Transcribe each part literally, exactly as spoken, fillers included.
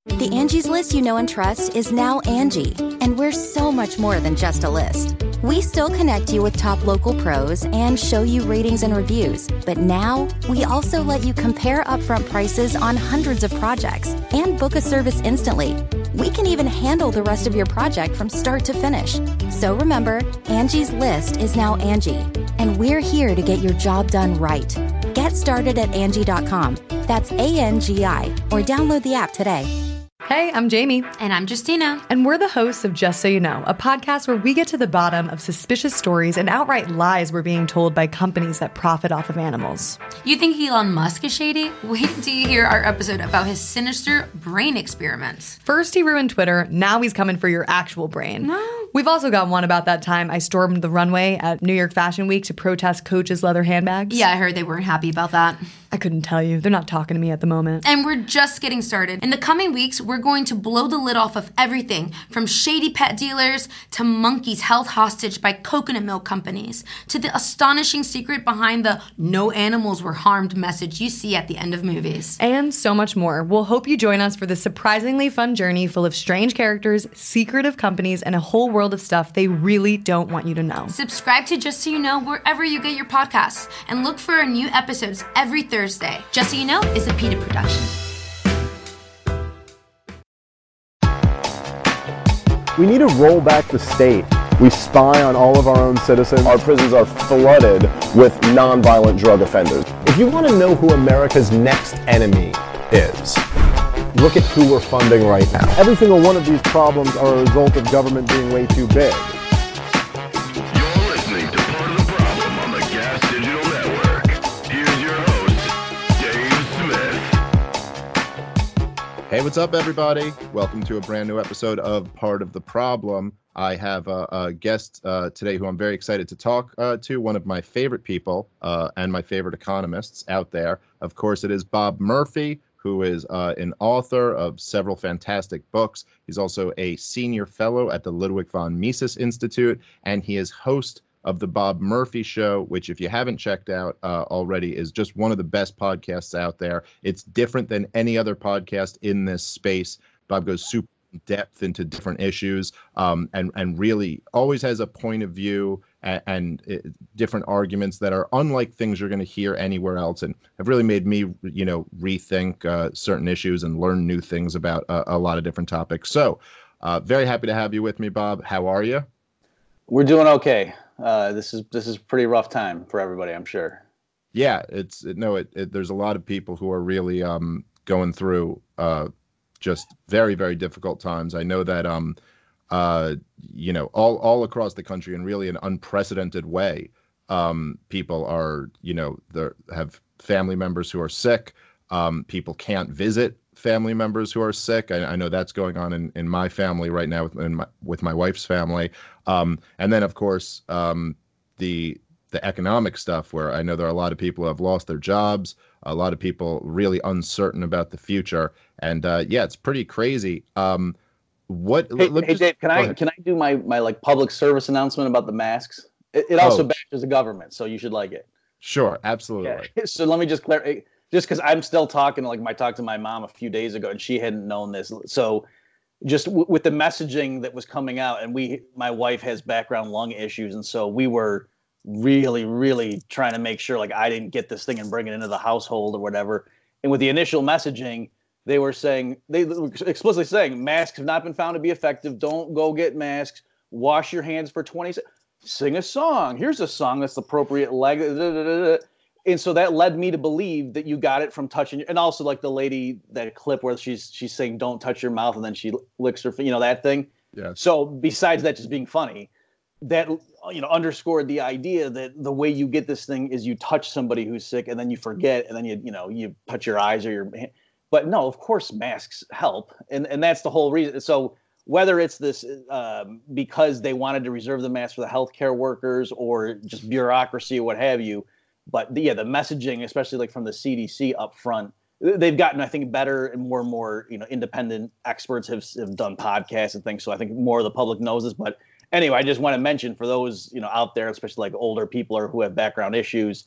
The Angie's List you know and trust is now Angie, and we're so much more than just a list. We still connect you with top local pros and show you ratings and reviews, but now we also let you compare upfront prices on hundreds of projects and book a service instantly. We can even handle the rest of your project from start to finish. So remember, Angie's List is now Angie, and we're here to get your job done right. Get started at Angie dot com. That's A N G I, or download the app today. Hey, I'm Jamie. And I'm Justina. And we're the hosts of Just So You Know, a podcast where we get to the bottom of suspicious stories and outright lies we're being told by companies that profit off of animals. You think Elon Musk is shady? Wait till you hear our episode about his sinister brain experiments. First he ruined Twitter, now he's coming for your actual brain. No. We've also got one about that time I stormed the runway at New York Fashion Week to protest Coach's leather handbags. Yeah, I heard they weren't happy about that. I couldn't tell you. They're not talking to me at the moment. And we're just getting started. In the coming weeks, we're going to blow the lid off of everything from shady pet dealers to monkeys held hostage by coconut milk companies to the astonishing secret behind the no animals were harmed message you see at the end of movies. And so much more. We'll hope you join us for this surprisingly fun journey full of strange characters, secretive companies, and a whole world of stuff they really don't want you to know. Subscribe to Just So You Know wherever you get your podcasts and look for our new episodes every Thursday. Just So You Know is a PETA production. We need to roll back the state. We spy on all of our own citizens. Our prisons are flooded with nonviolent drug offenders. If you want to know who America's next enemy is, look at who we're funding right now. Every single one of these problems are a result of government being way too big. You're listening to Part of the Problem on the Gas Digital Network. Here's your host, Dave Smith. Hey, what's up, everybody? Welcome to a brand new episode of Part of the Problem. I have a, a guest uh, today who I'm very excited to talk uh, to, one of my favorite people uh, and my favorite economists out there. Of course, it is Bob Murphy, who is uh, an author of several fantastic books. He's also a senior fellow at the Ludwig von Mises Institute, and he is host of the Bob Murphy Show, which, if you haven't checked out uh, already, is just one of the best podcasts out there. It's different than any other podcast in this space. Bob goes super in depth into different issues um, and, and really always has a point of view and, and uh, different arguments that are unlike things you're going to hear anywhere else, and have really made me, you know, rethink uh, certain issues and learn new things about uh, a lot of different topics. So uh, very happy to have you with me, Bob. How are you? We're doing okay. Uh, this is this is a pretty rough time for everybody, I'm sure. Yeah, it's it, no, it, it, there's a lot of people who are really um, going through uh, just very, very difficult times. I know that, um, uh, you know, all, all across the country in really an unprecedented way, um, people are, you know, they have family members who are sick. Um, people can't visit family members who are sick. I, I know that's going on in, in my family right now with in my, with my wife's family. Um, and then, of course, um, the the economic stuff, where I know there are a lot of people who have lost their jobs, a lot of people really uncertain about the future. And uh, yeah, it's pretty crazy. Um, what? Hey, let, hey just, Dave, can I ahead. can I do my, my like public service announcement about the masks? It, it also Oh. bashes the government, so you should like it. Sure, absolutely. Yeah. So let me just clarify, just because I'm still talking, like I talked to my mom a few days ago, and she hadn't known this. So just w- with the messaging that was coming out, and we, my wife has background lung issues, and so we were really, really trying to make sure like I didn't get this thing and bring it into the household or whatever. And with the initial messaging, they were saying, they were explicitly saying, masks have not been found to be effective. Don't go get masks. Wash your hands for twenty seconds. Sing a song. Here's a song that's appropriate. Leg. Da, da, da, da. And so that led me to believe that you got it from touching. And also like the lady, that clip where she's she's saying, don't touch your mouth, and then she licks her, you know, that thing. Yeah. So besides that just being funny, that, you know, underscored the idea that the way you get this thing is you touch somebody who's sick, and then you forget, and then you you know you touch your eyes or your hand. But no, of course masks help, and and that's the whole reason. So whether it's this um, because they wanted to reserve the mask for the healthcare workers or just bureaucracy or what have you, but the, yeah, the messaging, especially like from the C D C up front, they've gotten, I think, better, and more and more, you know, independent experts have have done podcasts and things. So I think more of the public knows this. But anyway, I just want to mention for those, you know, out there, especially like older people or who have background issues,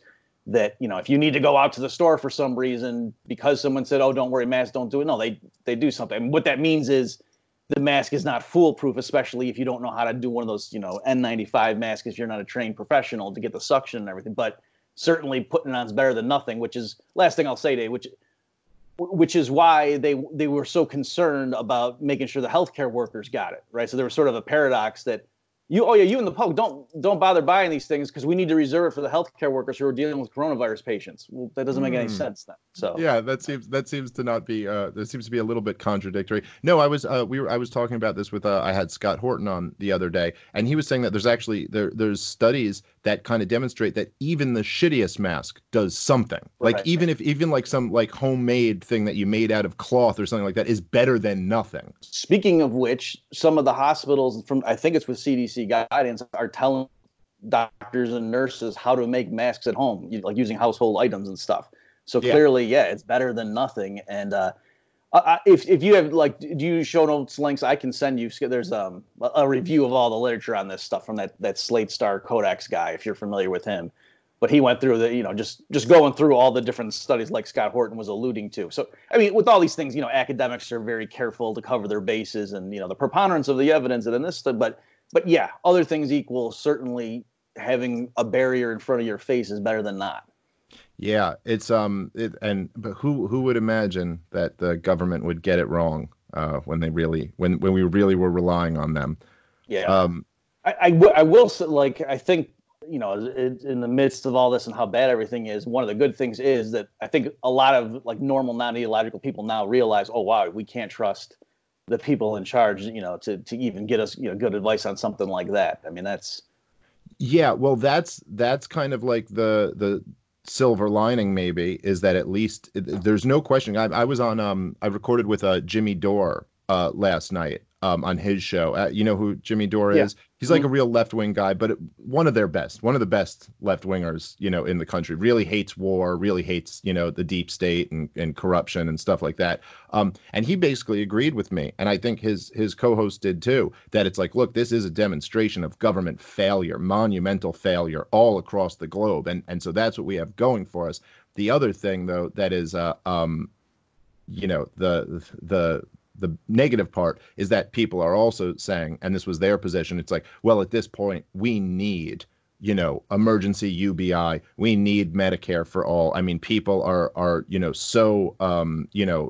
that, you know, if you need to go out to the store for some reason because someone said, oh, don't worry, masks don't do it. No, they, they do something. And what that means is the mask is not foolproof, especially if you don't know how to do one of those, you know, N ninety-five masks if you're not a trained professional to get the suction and everything. But certainly putting it on is better than nothing, which is last thing I'll say, Dave, which which is why they they were so concerned about making sure the healthcare workers got it, right? So there was sort of a paradox that you, oh yeah, you and the public don't don't bother buying these things because we need to reserve it for the healthcare workers who are dealing with coronavirus patients. Well, that doesn't make any sense then. So yeah, that seems that seems to not be uh, that seems to be a little bit contradictory. No, I was uh, we were I was talking about this with uh, I had Scott Horton on the other day, and he was saying that there's actually there there's studies that kind of demonstrate that even the shittiest mask does something. Like Right. even if even like some like homemade thing that you made out of cloth or something like that is better than nothing. speaking of which, some of the hospitals from, I think it's with C D C guidance, are telling doctors and nurses how to make masks at home, you- like using household items and stuff. So Yeah. clearly, yeah, it's better than nothing. And uh, I, if if you have like, do you show notes links? I can send you. There's um a a review of all the literature on this stuff from that that Slate Star Codex guy, if you're familiar with him. But he went through the, you know, just just going through all the different studies like Scott Horton was alluding to. So, I mean, with all these things, you know, academics are very careful to cover their bases and, you know, the preponderance of the evidence and in this stuff. But, but yeah, other things equal, certainly having a barrier in front of your face is better than not. Yeah, it's um it, and but who who would imagine that the government would get it wrong uh, when they really when when we really were relying on them. Yeah. Um, I, I, w- I will say, like, I think, you know, in, in the midst of all this and how bad everything is, one of the good things is that I think a lot of like normal, non-ideological people now realize, oh, wow, we can't trust the people in charge, you know, to, to even get us, you know, good advice on something like that. I mean, that's, Yeah, well, that's that's kind of like the the silver lining, maybe, is that at least it, there's no question. I, I was on um I recorded with uh Jimmy Dore uh last night um on his show. Uh, you know who Jimmy Dore Yeah. is? He's like a real left wing guy, but it, one of their best, one of the best left wingers, you know, in the country. Really hates war, really hates, you know, the deep state and, and corruption and stuff like that. Um, and he basically agreed with me, and I think his his co-host did too, that it's like, look, this is a demonstration of government failure, monumental failure all across the globe, and and so that's what we have going for us. The other thing, though, that is, uh, um, you know, the the the negative part is that people are also saying, and this was their position, it's like, well, at this point, we need, you know, emergency U B I. We need Medicare for all. I mean, people are, are you know, so, um, you know,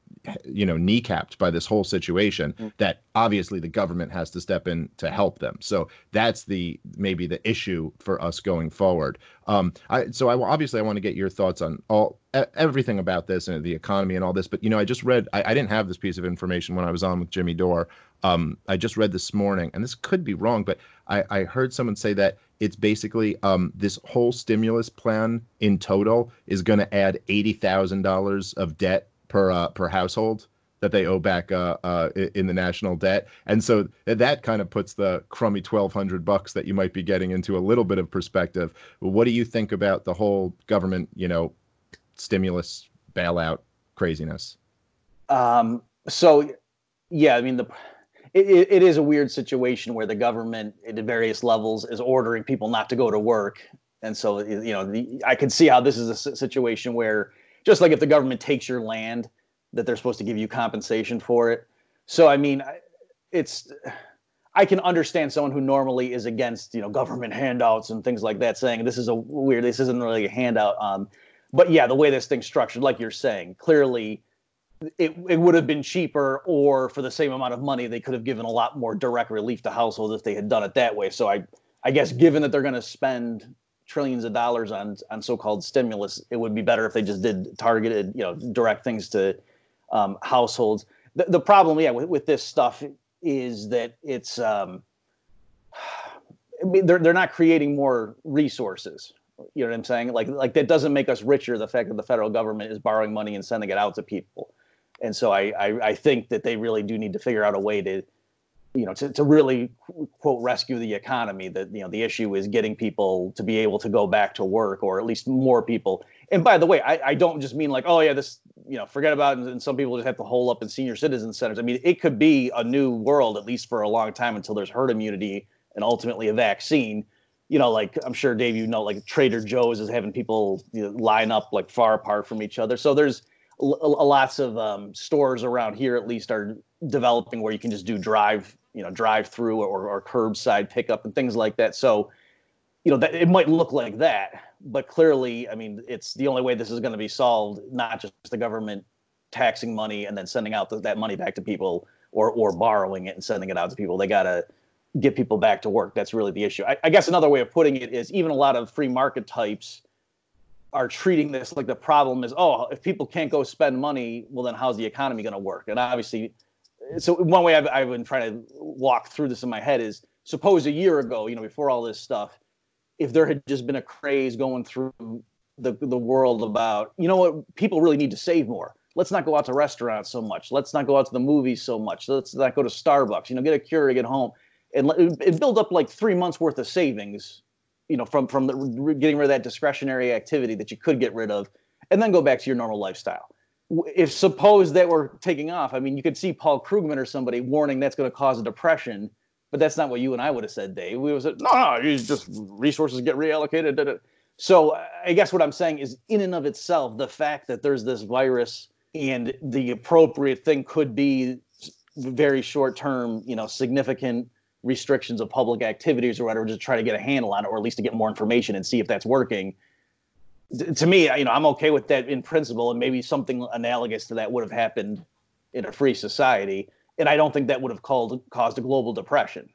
you know, kneecapped by this whole situation that obviously the government has to step in to help them. So that's the maybe the issue for us going forward. Um, I, so I obviously I want to get your thoughts on all e- everything about this and the economy and all this. But you know, I just read. I, I didn't have this piece of information when I was on with Jimmy Dore. Um, I just read this morning, and this could be wrong, but I, I heard someone say that it's basically um, this whole stimulus plan in total is going to add eighty thousand dollars of debt per uh, per household that they owe back uh, uh, in the national debt, and so that kind of puts the crummy twelve hundred bucks that you might be getting into a little bit of perspective. What do you think about the whole government, you know, stimulus bailout craziness? Um, so, yeah, I mean, the it, it it is a weird situation where the government at various levels is ordering people not to go to work. And so, you know, the, I can see how this is a si- situation where, just like if the government takes your land, that they're supposed to give you compensation for it. So, I mean, I- it's, I can understand someone who normally is against, you know, government handouts and things like that, saying this is a weird, this isn't really a handout. Um, but yeah, the way this thing's structured, like you're saying, clearly it, it would have been cheaper, or for the same amount of money, they could have given a lot more direct relief to households if they had done it that way. So I, I guess given that they're going to spend trillions of dollars on on so-called stimulus, it would be better if they just did targeted, you know, direct things to um, households. The, the problem, yeah, with, with this stuff is that it's um, I mean, they're they're not creating more resources. You know what I'm saying? Like like that doesn't make us richer. The fact that the federal government is borrowing money and sending it out to people, and so I I, I think that they really do need to figure out a way to, you know, to, to really, quote, rescue the economy. That, you know, the issue is getting people to be able to go back to work, or at least more people. And by the way, I, I don't just mean like, oh, yeah, this, you know, forget about it. And some people just have to hole up in senior citizen centers. I mean, it could be a new world, at least for a long time, until there's herd immunity and ultimately a vaccine. you know, like I'm sure Dave, you know, like Trader Joe's is having people, you know, line up like far apart from each other. So there's l- l- lots of um, stores around here, at least, are developing where you can just do drive, you know, drive through or, or curbside pickup and things like that. So, you know, that it might look like that, but clearly, I mean, it's the only way this is going to be solved, not just the government taxing money and then sending out the, that money back to people, or or borrowing it and sending it out to people. They got to get people back to work. That's really the issue. I, I guess another way of putting it is even a lot of free market types are treating this like the problem is, oh, if people can't go spend money, well, then how's the economy going to work? And obviously, so one way I've, I've been trying to walk through this in my head is, suppose a year ago, you know, before all this stuff, if there had just been a craze going through the the world about, you know what, people really need to save more. Let's not go out to restaurants so much. Let's not go out to the movies so much. Let's not go to Starbucks. You know, get a Keurig at home, and it build up like three months worth of savings, you know, from from the, getting rid of that discretionary activity that you could get rid of, and then go back to your normal lifestyle. If suppose that were taking off, I mean, you could see Paul Krugman or somebody warning that's going to cause a depression. But that's not what you and I would have said, Dave. We would have said, no, no, you just resources get reallocated. Da, da. So I guess what I'm saying is, in and of itself, the fact that there's this virus and the appropriate thing could be very short term, you know, significant restrictions of public activities or whatever, just try to get a handle on it, or at least to get more information and see if that's working. To me, you know, I'm okay with that in principle, and maybe something analogous to that would have happened in a free society. And I don't think that would have called, caused a global depression.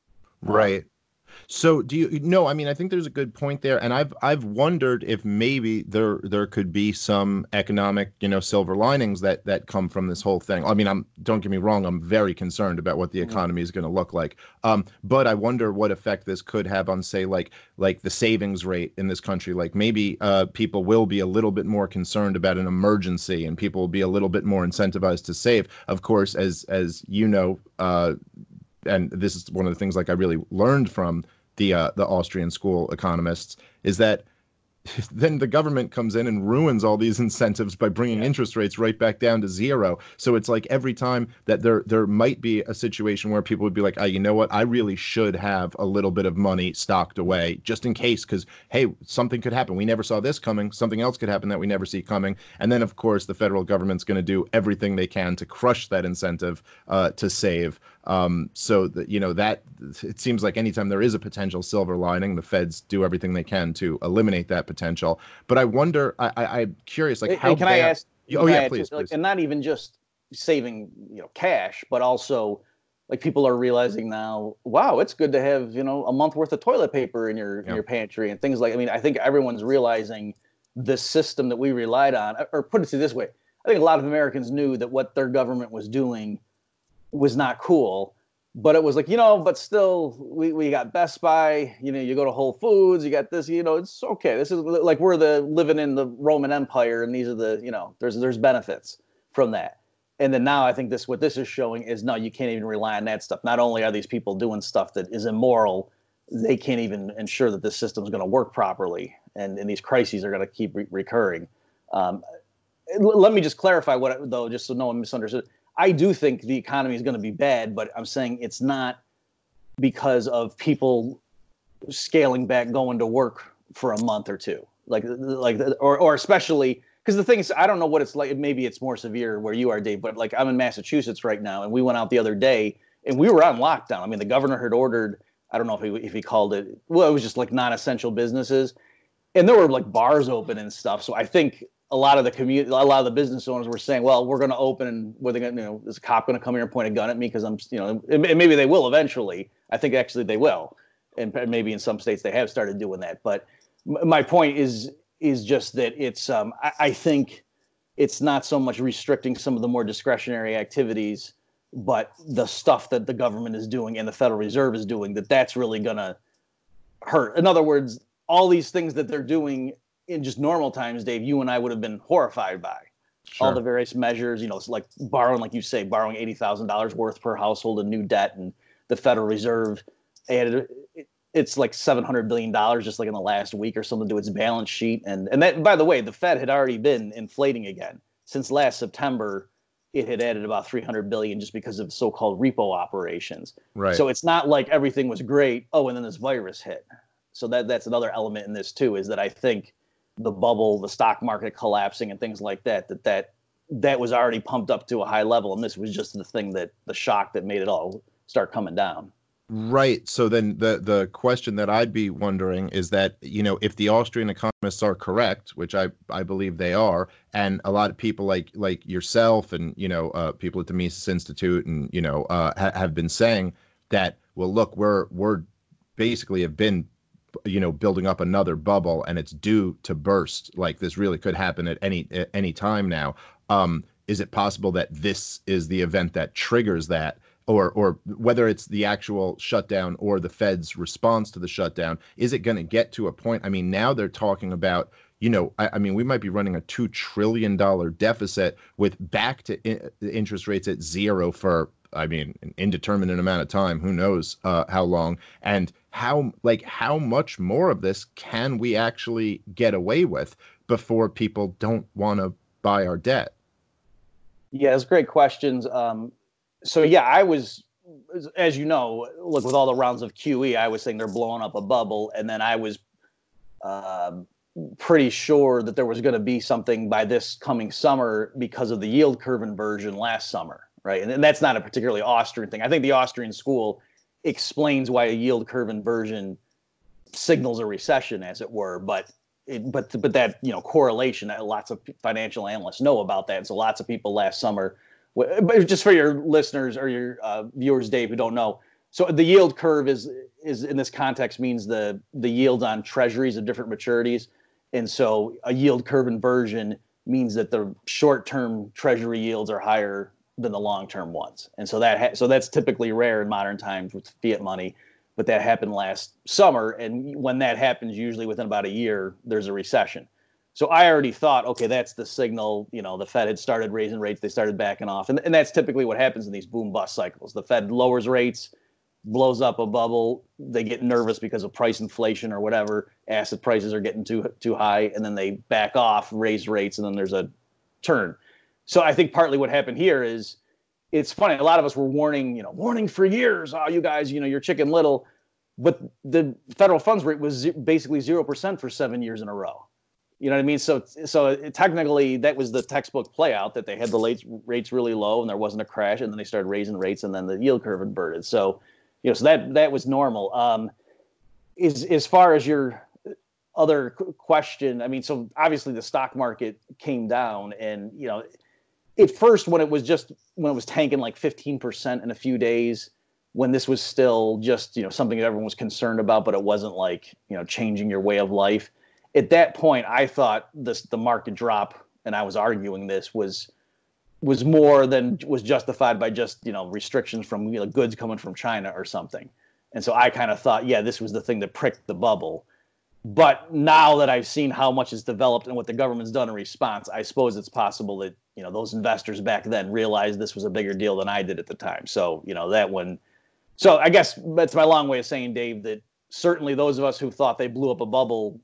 Right. So do you no, I mean, I think there's a good point there. And I've I've wondered if maybe there there could be some economic, you know, silver linings that that come from this whole thing. I mean, I'm don't get me wrong, I'm very concerned about what the economy is going to look like. Um, but I wonder what effect this could have on, say, like like the savings rate in this country. Like maybe uh, people will be a little bit more concerned about an emergency, and people will be a little bit more incentivized to save. Of course, as as you know, uh, and this is one of the things like I really learned from the uh, the Austrian school economists, is that then the government comes in and ruins all these incentives by bringing yeah. interest rates right back down to zero. So it's like every time that there there might be a situation where people would be like, oh, you know what, I really should have a little bit of money stocked away just in case, because, hey, something could happen. We never saw this coming. Something else could happen that we never see coming. And then, of course, the federal government's going to do everything they can to crush that incentive uh, to save. Um, so that, you know, that it seems like anytime there is a potential silver lining, the feds do everything they can to eliminate that potential. But I wonder, I, I, I'm curious, like, how hey, can bad... I ask? Oh, yeah, I please, like, please. And not even just saving, you know, cash, but also like people are realizing now, wow, it's good to have, you know, a month worth of toilet paper in your, yeah. in your pantry and things like, I mean, I think everyone's realizing the system that we relied on, or put it this way, I think a lot of Americans knew that what their government was doing was not cool, but it was like, you know, but still we, we got Best Buy, you know, you go to Whole Foods, you got this, you know, it's okay. This is like, we're the living in the Roman Empire, and these are the, you know, there's, there's benefits from that. And then now I think this, what this is showing is, no, you can't even rely on that stuff. Not only are these people doing stuff that is immoral, they can't even ensure that this system is going to work properly. And, and these crises are going to keep re- recurring. Um, l- let me just clarify what, though, just so no one misunderstood. I do think the economy is going to be bad, but I'm saying it's not because of people scaling back, going to work for a month or two, like, like, or, or especially because the thing is, I don't know what it's like. Maybe it's more severe where you are, Dave, but like I'm in Massachusetts right now, and we went out the other day, and we were on lockdown. I mean, the governor had ordered, I don't know if he if he called it, well, it was just like non-essential businesses, and there were like bars open and stuff. So I think a lot of the community, a lot of the business owners were saying, well, we're going to open, and were they going to, you know, is a cop going to come here and point a gun at me because I'm, you know, and maybe they will eventually. I think actually they will. And maybe in some states they have started doing that. But my point is, is just that it's, um, I, I think it's not so much restricting some of the more discretionary activities, but the stuff that the government is doing and the Federal Reserve is doing, that that's really going to hurt. In other words, all these things that they're doing in just normal times, Dave, you and I would have been horrified by. Sure. All the various measures, you know, it's like borrowing, like you say, borrowing eighty thousand dollars worth per household in new debt, and the Federal Reserve added, it's like seven hundred billion dollars just like in the last week or something to its balance sheet. And, and that, by the way, the Fed had already been inflating again. Since last September, it had added about three hundred billion dollars just because of so-called repo operations. Right. So it's not like everything was great. Oh, and then this virus hit. So that that's another element in this too, is that I think the bubble, the stock market collapsing and things like that, that that that was already pumped up to a high level, and this was just the thing that the shock that made it all start coming down. Right. So then the the question that I'd be wondering is that, you know, if the Austrian economists are correct, which I, I believe they are, and a lot of people like like yourself and, you know, uh, people at the Mises Institute and, you know, uh, ha- have been saying that, well, look, we're we're basically have been, you know, building up another bubble and it's due to burst. Like this really could happen at any at any time now. Um, is it possible that this is the event that triggers that? Or, or whether it's the actual shutdown or the Fed's response to the shutdown, is it going to get to a point? I mean, now they're talking about, you know, I, I mean, we might be running a two trillion dollars deficit with back to in, interest rates at zero for, I mean, an indeterminate amount of time. Who knows uh, how long? And how, like, how much more of this can we actually get away with before people don't want to buy our debt? Yeah, it's great questions. Um, So, yeah, I was, as you know, look, with all the rounds of Q E, I was saying they're blowing up a bubble. And then I was uh, pretty sure that there was going to be something by this coming summer because of the yield curve inversion last summer, right? And, and that's not a particularly Austrian thing. I think the Austrian school explains why a yield curve inversion signals a recession, as it were. But it, but but that, you know, correlation, lots of financial analysts know about that. And so lots of people last summer, but just for your listeners or your uh, viewers, Dave, who don't know, so the yield curve is is in this context means the the yields on treasuries of different maturities, and so a yield curve inversion means that the short-term treasury yields are higher than the long-term ones, and so that ha- so that's typically rare in modern times with fiat money, but that happened last summer, and when that happens, usually within about a year, there's a recession. So I already thought, okay, that's the signal. You know, the Fed had started raising rates, they started backing off. And, and that's typically what happens in these boom bust cycles. The Fed lowers rates, blows up a bubble, they get nervous because of price inflation or whatever, asset prices are getting too too high, and then they back off, raise rates, and then there's a turn. So I think partly what happened here is, it's funny, a lot of us were warning, you know, warning for years, oh, you guys, you know, you're Chicken Little, but the federal funds rate was basically zero percent for seven years in a row. You know what I mean? So, so technically, that was the textbook play out, that they had the rates rates really low and there wasn't a crash, and then they started raising rates, and then the yield curve inverted. So, you know, so that that was normal. Um, is as far as your other question, I mean, so obviously the stock market came down, and you know, at first when it was just when it was tanking like fifteen percent in a few days, when this was still just, you know, something that everyone was concerned about, but it wasn't like, you know, changing your way of life. At that point, I thought this the market drop, and I was arguing this was was more than was justified by just, you know, restrictions from, you know, goods coming from China or something. And so I kind of thought, yeah, this was the thing that pricked the bubble. But now that I've seen how much has developed and what the government's done in response, I suppose it's possible that, you know, those investors back then realized this was a bigger deal than I did at the time. So, you know, that one. So I guess that's my long way of saying, Dave, that certainly those of us who thought they blew up a bubble,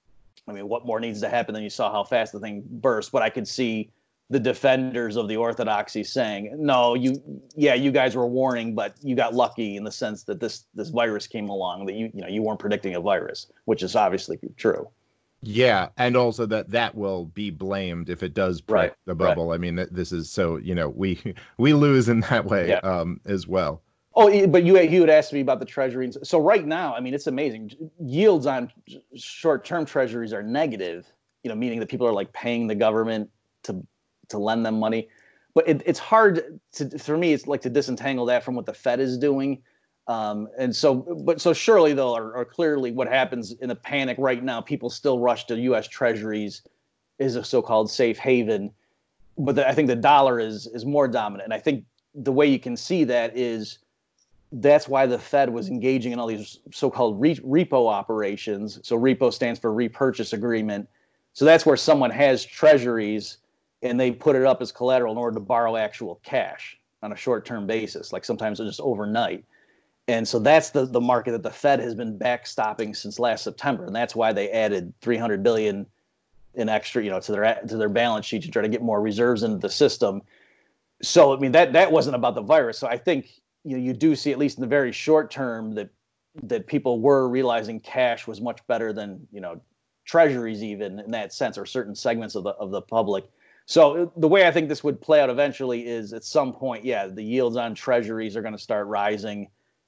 I mean, what more needs to happen than you saw how fast the thing burst? But I could see the defenders of the orthodoxy saying, no, you, yeah, you guys were warning, but you got lucky in the sense that this this virus came along, that you, you know, you weren't predicting a virus, which is obviously true. Yeah, and also that that will be blamed if it does break Right, the bubble. right. I mean, th- this is so, you know, we we lose in that way Yeah. um, as well. Oh, y- but you you had asked me about the treasury. And so right now, I mean, it's amazing. Yields on short-term treasuries are negative, you know, meaning that people are like paying the government to to lend them money. But it, it's hard to, for me, it's like to disentangle that from what the Fed is doing. Um, and so, but so surely though, or, or clearly what happens in a panic right now, people still rush to U S treasuries is a so-called safe haven. But the, I think the dollar is is more dominant. And I think the way you can see that is, that's why the Fed was engaging in all these so-called re- repo operations. So repo stands for repurchase agreement. So that's where someone has treasuries and they put it up as collateral in order to borrow actual cash on a short-term basis, like sometimes it's just overnight. And so that's the, the market that the Fed has been backstopping since last September. And that's why they added three hundred billion dollars in extra, you know, to their to their balance sheet to try to get more reserves into the system. So, I mean, that that wasn't about the virus. So I think, you know, you do see, at least in the very short term, that that people were realizing cash was much better than, you know, treasuries even in that sense, or certain segments of the of the public. So the way I think this would play out eventually is at some point, yeah, the yields on treasuries are going to start rising.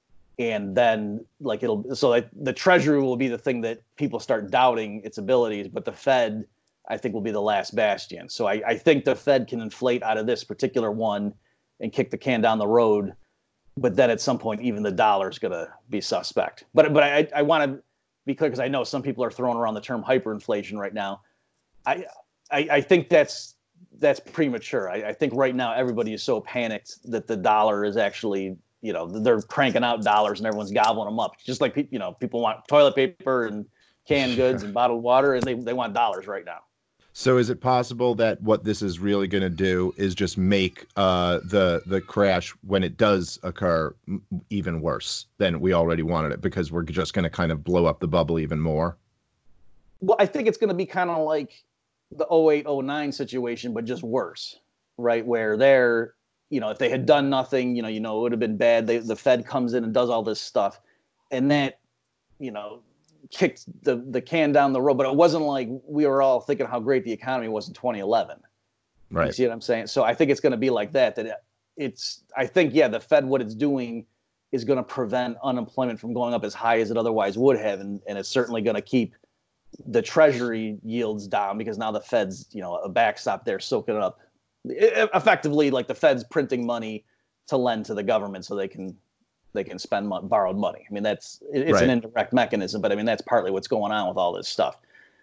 And then like it'll, so like the treasury will be the thing that people start doubting its abilities, but the Fed, I think, will be the last bastion. So I, I think the Fed can inflate out of this particular one and kick the can down the road. But then at some point, even the dollar is going to be suspect. But but I, I want to be clear, because I know some people are throwing around the term hyperinflation right now. I I, I think that's that's premature. I, I think right now everybody is so panicked that the dollar is actually, you know, they're cranking out dollars and everyone's gobbling them up. Just like, you know, people want toilet paper and canned goods and bottled water, and they, they want dollars right now. So is it possible that what this is really going to do is just make uh, the the crash, when it does occur, even worse than we already wanted it, because we're just going to kind of blow up the bubble even more? Well, I think it's going to be kind of like the oh eight oh nine situation, but just worse, right? Where they're, you know, if they had done nothing, you know, you know, it would have been bad. They, the Fed comes in and does all this stuff, and that, you know, kicked the, the can down the road. But it wasn't like we were all thinking how great the economy was in twenty eleven. Right. You see what I'm saying? So I think it's going to be like that, that it's, I think, yeah, the Fed, what it's doing is going to prevent unemployment from going up as high as it otherwise would have. And, and it's certainly going to keep the treasury yields down, because now the Fed's, you know, a backstop there soaking it up. It, effectively, like the Fed's printing money to lend to the government so they can they can spend mo- borrowed money. I mean, that's it, it's Right. an indirect mechanism, but I mean, that's partly what's going on with all this stuff.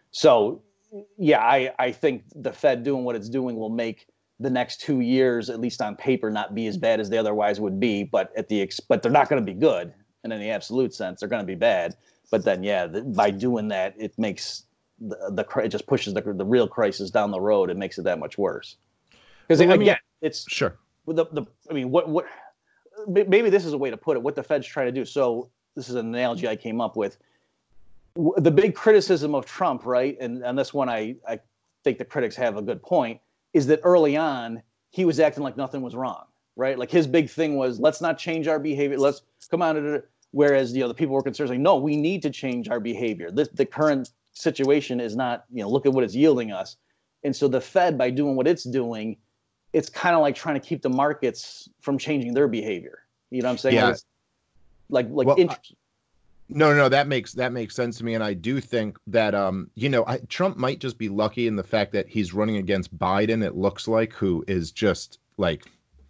So, yeah, I, I think the Fed doing what it's doing will make the next two years, at least on paper, not be as bad as they otherwise would be. But at the ex- but they're not going to be good in any absolute sense. They're going to be bad. But then, yeah, the, by doing that, it makes the, the it just pushes the the real crisis down the road. It makes it that much worse. Because Well, let again, me- it's Sure. the the. I mean, what what maybe this is a way to put it. What the Fed's trying to do. So this is an analogy I came up with. W- The big criticism of Trump, right, and and this one I I think the critics have a good point, is that early on he was acting like nothing was wrong, right? Like his big thing was, let's not change our behavior. Let's come on. Whereas, you know, the people were concerned, like, no, we need to change our behavior. This, the current situation is not, you know, look at what it's yielding us. And so the Fed, by doing what it's doing, it's kind of like trying to keep the markets from changing their behavior. You know what I'm saying? Yeah. It's like, like, Well, int- I- No, no, that makes that makes sense to me, and I do think that um, you know, I, Trump might just be lucky in the fact that he's running against Biden. It looks like, who is just like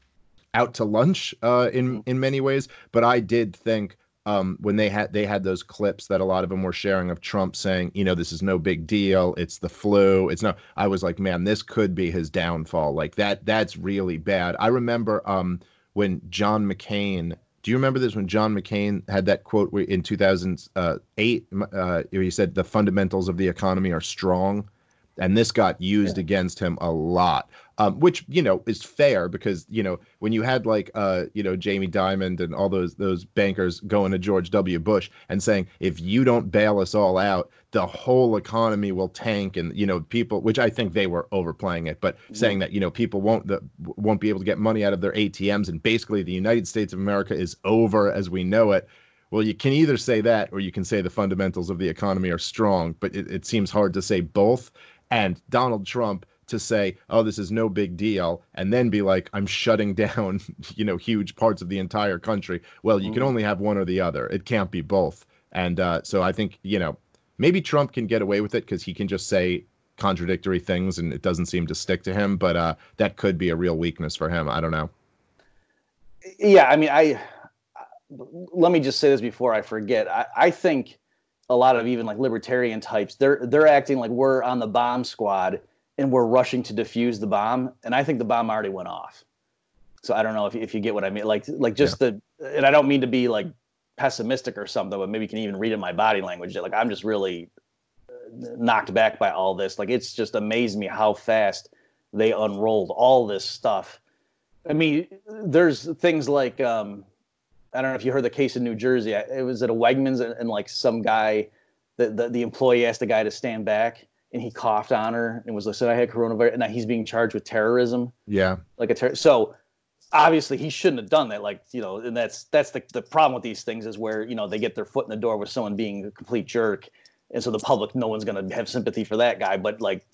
out to lunch uh, in in many ways. But I did think um, when they had they had those clips that a lot of them were sharing of Trump saying, you know, this is no big deal. It's the flu. It's no. I was like, man, this could be his downfall. Like that. That's really bad. I remember um, when John McCain. Do you remember this when John McCain had that quote where in two thousand eight, uh, he said the fundamentals of the economy are strong, and this got used yeah. against him a lot, um, which, you know, is fair because, you know, when you had like, uh, you know, Jamie Dimon and all those those bankers going to George W. Bush and saying, if you don't bail us all out, the whole economy will tank. And, you know, people, which I think they were overplaying it, but mm-hmm. saying that, you know, people won't the, won't be able to get money out of their A T Ms. And basically the United States of America is over as we know it. Well, you can either say that or you can say the fundamentals of the economy are strong, but it, it seems hard to say both. And Donald Trump to say, oh, this is no big deal, and then be like, I'm shutting down, you know, huge parts of the entire country. Well, you mm-hmm. can only have one or the other. It can't be both. And uh, so I think, you know, maybe Trump can get away with it because he can just say contradictory things and it doesn't seem to stick to him. But uh, that could be a real weakness for him. I don't know. Yeah, I mean, I let me just say this before I forget. I, I think a lot of even like libertarian types, they're they're acting like we're on the bomb squad and we're rushing to defuse the bomb. And I think the bomb already went off. So I don't know if if you get what I mean. Like like just yeah. the, and I don't mean to be like pessimistic or something, but maybe you can even read in my body language that like I'm just really knocked back by all this. Like it's just amazed me how fast they unrolled all this stuff. I mean, there's things like um, I don't know if you heard the case in New Jersey. It was at a Wegmans, and, and like some guy, the, the the employee asked the guy to stand back, and he coughed on her and was like, "said I had coronavirus," and now he's being charged with terrorism. Yeah, like a ter- so. obviously he shouldn't have done that. Like, you know, and that's that's the, the problem with these things is where, you know, they get their foot in the door with someone being a complete jerk. And so the public, no one's going to have sympathy for that guy. But like,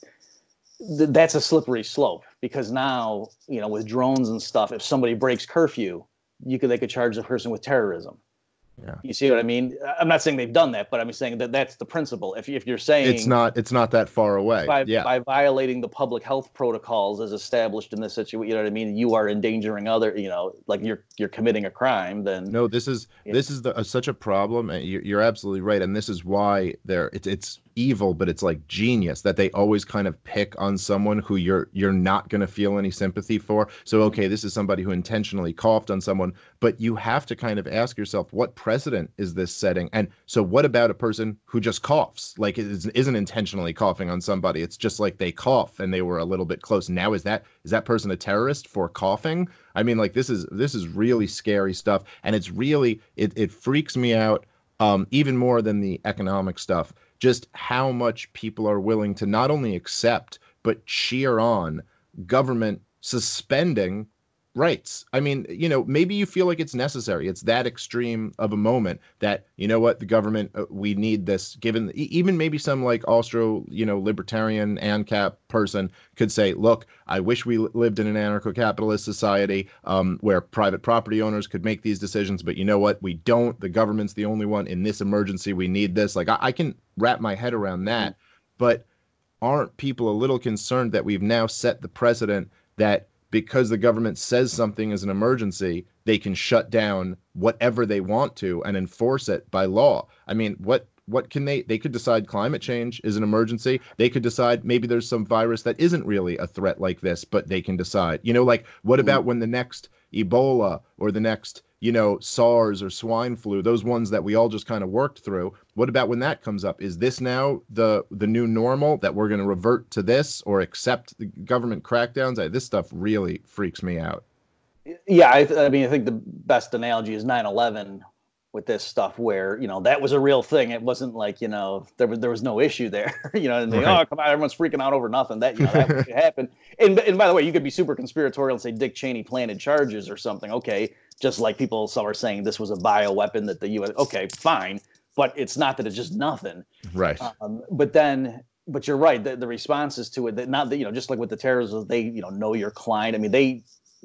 th- that's a slippery slope, because now, you know, with drones and stuff, if somebody breaks curfew, you could they could charge the person with terrorism. Yeah. You see what I mean? I'm not saying they've done that, but I'm saying that that's the principle. If if you're saying It's not it's not that far away. by, yeah. by violating the public health protocols as established in this situation, you know what I mean? You are endangering other, you know, like you're you're committing a crime. Then No, this is Yeah. this is the, uh, such a problem, and you're, you're absolutely right. And this is why they're it's it's evil, but it's like genius that they always kind of pick on someone who you're you're not going to feel any sympathy for. So okay, this is somebody who intentionally coughed on someone, but you have to kind of ask yourself, what precedent is this setting? And so what about a person who just coughs, like is, isn't intentionally coughing on somebody? It's just like they cough and they were a little bit close. Now is that is that person a terrorist for coughing? I mean, like this is this is really scary stuff, and it's really it it freaks me out um, even more than the economic stuff. Just how much people are willing to not only accept but cheer on government suspending rights. I mean, you know, maybe you feel like it's necessary. It's that extreme of a moment that, you know what, the government, uh, we need this, given e- even maybe some like Austro, you know, libertarian ANCAP person could say, look, I wish we li- lived in an anarcho-capitalist society um, where private property owners could make these decisions. But you know what? We don't. The government's the only one in this emergency. We need this. Like I, I can wrap my head around that. But aren't people a little concerned that we've now set the precedent that because the government says something is an emergency, they can shut down whatever they want to and enforce it by law? I mean, what what can they, they could decide climate change is an emergency. They could decide maybe there's some virus that isn't really a threat like this, but they can decide, you know, like what about when the next Ebola or the next, you know, SARS or swine flu, those ones that we all just kind of worked through. What about when that comes up? Is this now the the new normal that we're going to revert to this or accept the government crackdowns? I, this stuff really freaks me out. Yeah, I, th- I mean, I think the best analogy is nine eleven with this stuff, where, you know, that was a real thing. It wasn't like, you know, there was there was no issue there, you know, and they, Right. oh, come on, everyone's freaking out over nothing. That, you know, that happened. And and by the way, you could be super conspiratorial and say Dick Cheney planted charges or something. Okay, just like people some are saying this was a bioweapon that the U S. Okay, fine, but it's not that it's just nothing. Right. Um, but then, but you're right. The, the responses to it, that not that, you know, just like with the terrorism, they, you know, know your client. I mean, they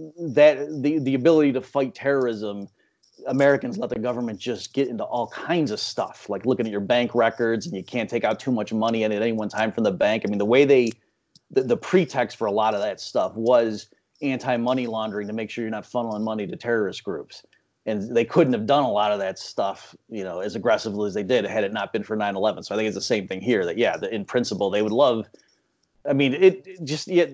that the the ability to fight terrorism. Americans let the government just get into all kinds of stuff, like looking at your bank records, and you can't take out too much money at any one time from the bank. I mean, the way they, the, the pretext for a lot of that stuff was anti-money laundering to make sure you're not funneling money to terrorist groups. And they couldn't have done a lot of that stuff, you know, as aggressively as they did had it not been for nine eleven. So I think it's the same thing here, that, yeah, the, in principle, they would love, I mean, it, it just, yeah,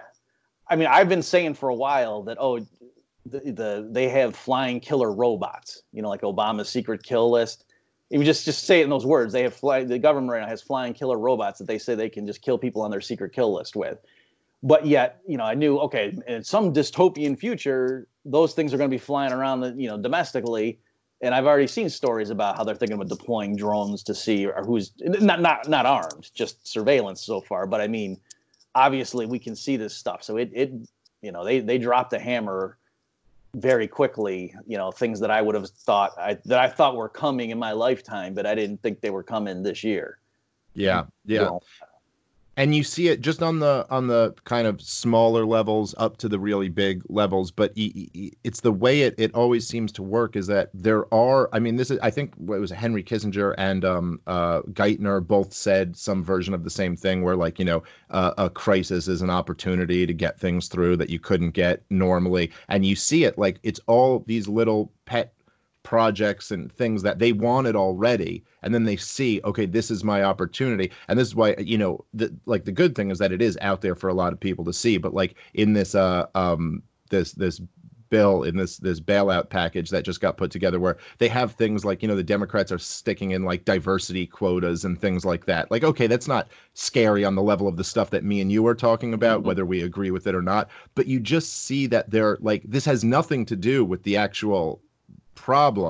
I mean, I've been saying for a while that, oh, The, the they have flying killer robots, you know, like Obama's secret kill list. You just just say it in those words. They have fly, the government right now has flying killer robots that they say they can just kill people on their secret kill list with. But yet, you know, I knew, okay, in some dystopian future, those things are going to be flying around, the, you know, domestically. And I've already seen stories about how they're thinking about deploying drones to see or who's not not not armed, just surveillance so far. But I mean, obviously, we can see this stuff. So it it you know they they dropped a hammer very quickly, you know, things that I would have thought I, that I thought were coming in my lifetime, but I didn't think they were coming this year. Yeah. Yeah. You know, And you see it just on the on the kind of smaller levels up to the really big levels, but e- e- it's the way it, it always seems to work is that there are, I mean, this is, I think it was Henry Kissinger and um, uh, Geithner both said some version of the same thing where, like, you know, uh, a crisis is an opportunity to get things through that you couldn't get normally. And you see it like it's all these little pet projects and things that they wanted already, and then they see, okay, this is my opportunity. And this is why, you know, the, like the good thing is that it is out there for a lot of people to see. But like in this uh um this this bill, in this this bailout package that just got put together, where they have things like, you know, the Democrats are sticking in like diversity quotas and things like that. Like, okay, that's not scary on the level of the stuff that me and you are talking about, mm-hmm. whether we agree with it or not. But you just see that they're like, this has nothing to do with the actual problem,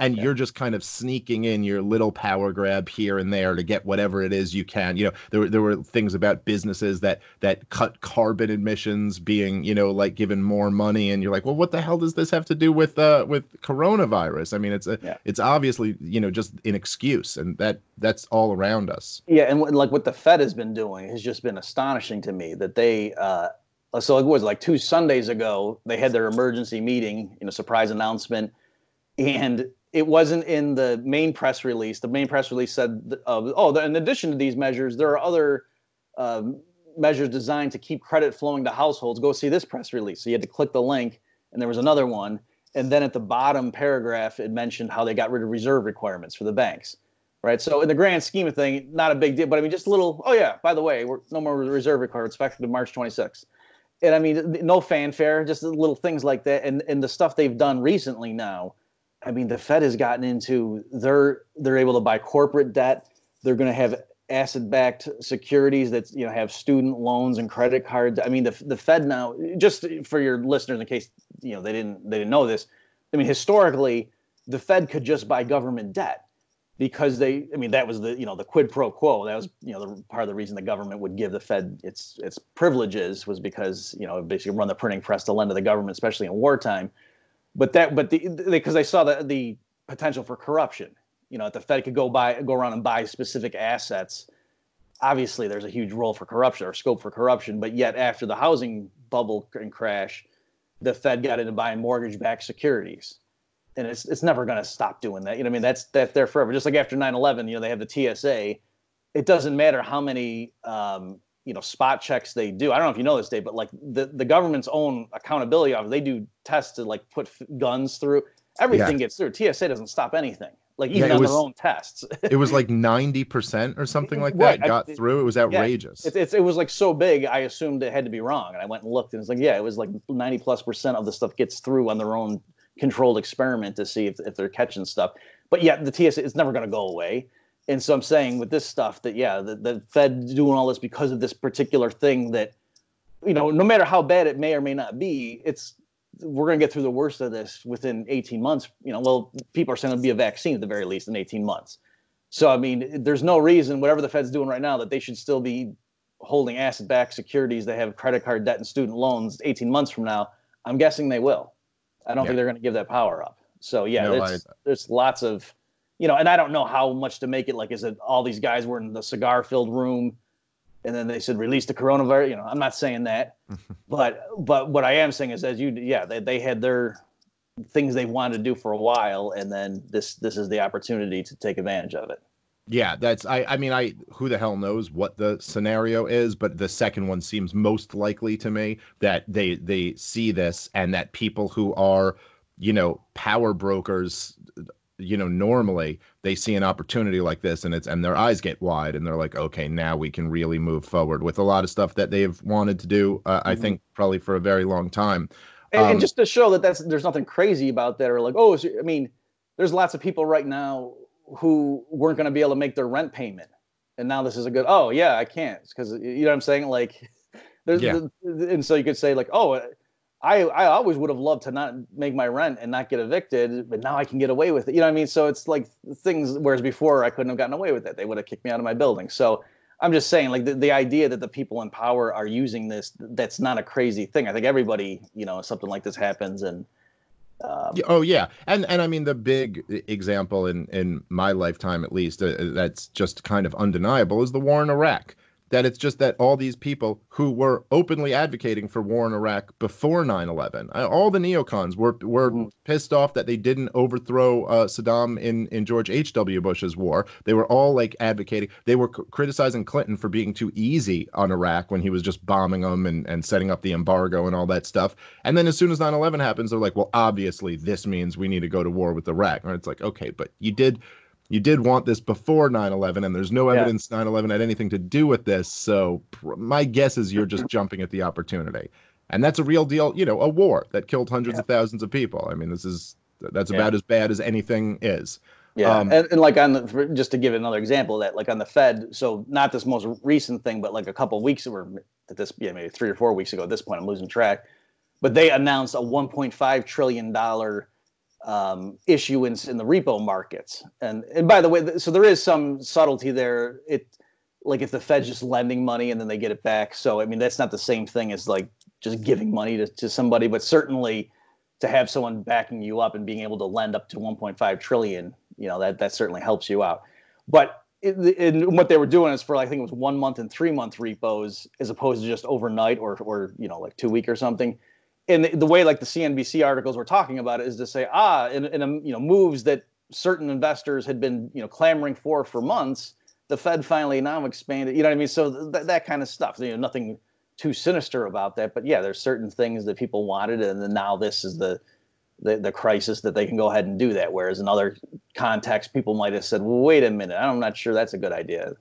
and yeah. you're just kind of sneaking in your little power grab here and there to get whatever it is you can. You know, there were there were things about businesses that that cut carbon emissions being, you know, like given more money, and you're like, well, what the hell does this have to do with uh with coronavirus? I mean, it's a yeah. it's obviously, you know, just an excuse, and that that's all around us. Yeah, and w- like what the Fed has been doing has just been astonishing to me. That they uh so it was like two Sundays ago they had their emergency meeting, you know, surprise announcement, and it wasn't in the main press release. The main press release said, uh, oh, in addition to these measures, there are other um, measures designed to keep credit flowing to households. Go see this press release. So you had to click the link, and there was another one. And then at the bottom paragraph, it mentioned how they got rid of reserve requirements for the banks, right? So in the grand scheme of things, not a big deal. But I mean, just a little, oh yeah, by the way, we're no more reserve requirements effective March twenty-sixth. And I mean, no fanfare, just little things like that. And, and the stuff they've done recently now, I mean, the Fed has gotten into, they're they're able to buy corporate debt. They're going to have asset-backed securities that, you know, have student loans and credit cards. I mean, the the Fed now, just for your listeners, in case, you know, they didn't they didn't know this. I mean, historically, the Fed could just buy government debt because they, I mean, that was the, you know, the quid pro quo. That was, you know, the part of the reason the government would give the Fed its its privileges was because, you know, basically run the printing press to lend to the government, especially in wartime. But that, but the because they saw the the potential for corruption. You know, if the Fed could go buy, go around and buy specific assets, obviously there's a huge role for corruption or scope for corruption. But yet, after the housing bubble and crash, the Fed got into buying mortgage-backed securities, and it's it's never going to stop doing that. You know, what I mean, that's that's there forever. Just like after nine eleven, you know, they have the T S A. It doesn't matter how many um, you know, spot checks they do. I don't know if you know this, Dave, but like the, the government's own accountability office, they do tests to like put f- guns through. Everything yeah. gets through. T S A doesn't stop anything. Like even yeah, on was, their own tests. It was like ninety percent or something like that right. got I, through. It was outrageous. Yeah. It, it, it was like so big, I assumed it had to be wrong. And I went and looked, and it's like, yeah, it was like ninety plus percent of the stuff gets through on their own controlled experiment to see if, if they're catching stuff. But yet the T S A is never going to go away. And so I'm saying with this stuff that, yeah, the, the Fed doing all this because of this particular thing that, you know, no matter how bad it may or may not be, it's, we're going to get through the worst of this within eighteen months. You know, well, people are saying there'll be a vaccine at the very least in eighteen months. So, I mean, there's no reason, whatever the Fed's doing right now, that they should still be holding asset-backed securities that have credit card debt and student loans eighteen months from now. I'm guessing they will. I don't yeah. think they're going to give that power up. So, yeah, no, there's, I... there's lots of, you know, and I don't know how much to make it. Like, is it all these guys were in the cigar-filled room, and then they said release the coronavirus? You know, I'm not saying that, but but what I am saying is, as you, yeah, they they had their things they wanted to do for a while, and then this this is the opportunity to take advantage of it. Yeah, that's I I mean I who the hell knows what the scenario is, but the second one seems most likely to me, that they they see this and that people who are, you know, power brokers, you know, normally they see an opportunity like this and it's and their eyes get wide and they're like, okay, now we can really move forward with a lot of stuff that they've wanted to do. Uh, mm-hmm. I think probably for a very long time. And, um, and just to show that that's there's nothing crazy about that, or like, oh, so, I mean, there's lots of people right now who weren't going to be able to make their rent payment, and now this is a good. Oh yeah, I can't because you know what I'm saying. Like, there's yeah. the, and so you could say like, oh. I, I always would have loved to not make my rent and not get evicted, but now I can get away with it. You know what I mean? So it's like things, whereas before I couldn't have gotten away with it. They would have kicked me out of my building. So I'm just saying, like, the, the idea that the people in power are using this, that's not a crazy thing. I think everybody, you know, something like this happens and. Um, oh, yeah. And and I mean, the big example in, in my lifetime, at least, uh, that's just kind of undeniable is the war in Iraq. That it's just that all these people who were openly advocating for war in Iraq before nine eleven, all the neocons were were mm-hmm. pissed off that they didn't overthrow uh, Saddam in, in George H W. Bush's war. They were all like advocating. They were c- criticizing Clinton for being too easy on Iraq when he was just bombing them and, and setting up the embargo and all that stuff. And then as soon as nine eleven happens, they're like, well, obviously this means we need to go to war with Iraq. And it's like, okay, but you did... You did want this before nine eleven, and there's no evidence yeah. nine eleven had anything to do with this. So pr- my guess is you're just jumping at the opportunity. And that's a real deal, you know, a war that killed hundreds yeah. of thousands of people. I mean, this is that's yeah. about as bad as anything is. Yeah, um, and, and like on the, just to give another example of that, like on the Fed, so not this most recent thing, but like a couple of weeks or at this, yeah, maybe three or four weeks ago at this point, I'm losing track. But they announced a one point five trillion dollars um, issuance in the repo markets. And and by the way, so there is some subtlety there. It like if the Fed's just lending money and then they get it back. So I mean that's not the same thing as like just giving money to, to somebody, but certainly to have someone backing you up and being able to lend up to one point five trillion, you know, that that certainly helps you out. But it, it, what they were doing is for I think it was one month and three month repos as opposed to just overnight or or you know like two week or something. And the, the way like the C N B C articles were talking about it is to say ah in, in a, you know moves that certain investors had been you know clamoring for for months, the Fed finally now expanded. You know what I mean? So th- that kind of stuff. You know, nothing too sinister about that, but yeah, there's certain things that people wanted, and then now this is the, the the crisis that they can go ahead and do that. Whereas in other contexts, people might have said, "Well, wait a minute, I'm not sure that's a good idea."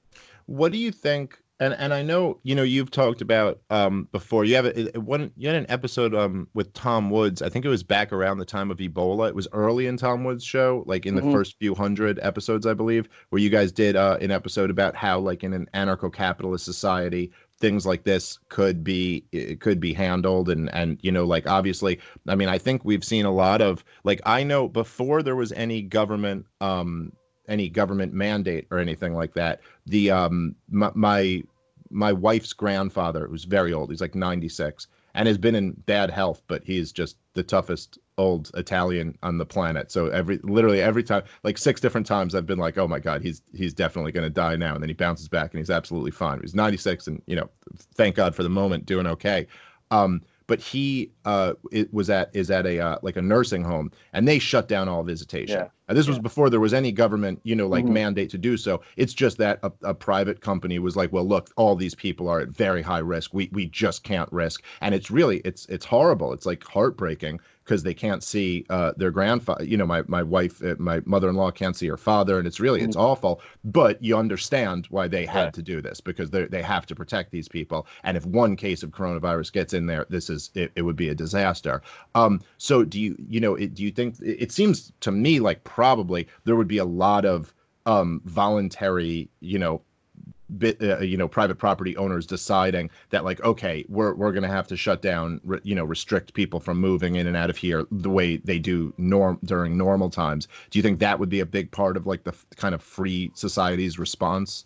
What do you think? And and I know you know you've talked about um, before. You have a, one. You had an episode um, with Tom Woods. I think it was back around the time of Ebola. It was early in Tom Woods' show, like in the mm-hmm. first few hundred episodes, I believe, where you guys did uh, an episode about how, like in an anarcho-capitalist society, things like this could be it could be handled. And and you know like obviously I mean I think we've seen a lot of like I know before there was any government um any government mandate or anything like that, the um my my, my wife's grandfather, who's very old, he's like ninety-six and has been in bad health, but he's just the toughest old Italian on the planet. So every literally every time, like six different times, I've been like, oh my God, he's he's definitely going to die now. And then he bounces back and he's absolutely fine. He's ninety-six and, you know, thank God for the moment, doing okay. Um, but he uh, it was at is at a uh, like a nursing home, and they shut down all visitation. Yeah. And this yeah. was before there was any government, you know, like mm-hmm. mandate to do so. It's just that a, a private company was like, well, look, all these people are at very high risk. We we just can't risk. And it's really it's it's horrible. It's like heartbreaking because they can't see uh, their grandfather. You know, my my wife, uh, my mother-in-law can't see her father, and it's really it's mm-hmm. awful. But you understand why they had right. to do this, because they they have to protect these people. And if one case of coronavirus gets in there, this is it, it would be a disaster. Um, so do you you know it, do you think it, it seems to me like probably there would be a lot of um, voluntary, you know. Bit, uh, you know, private property owners deciding that, like, okay, we're we're going to have to shut down, re, you know, restrict people from moving in and out of here the way they do norm during normal times. Do you think that would be a big part of like the f- kind of free society's response?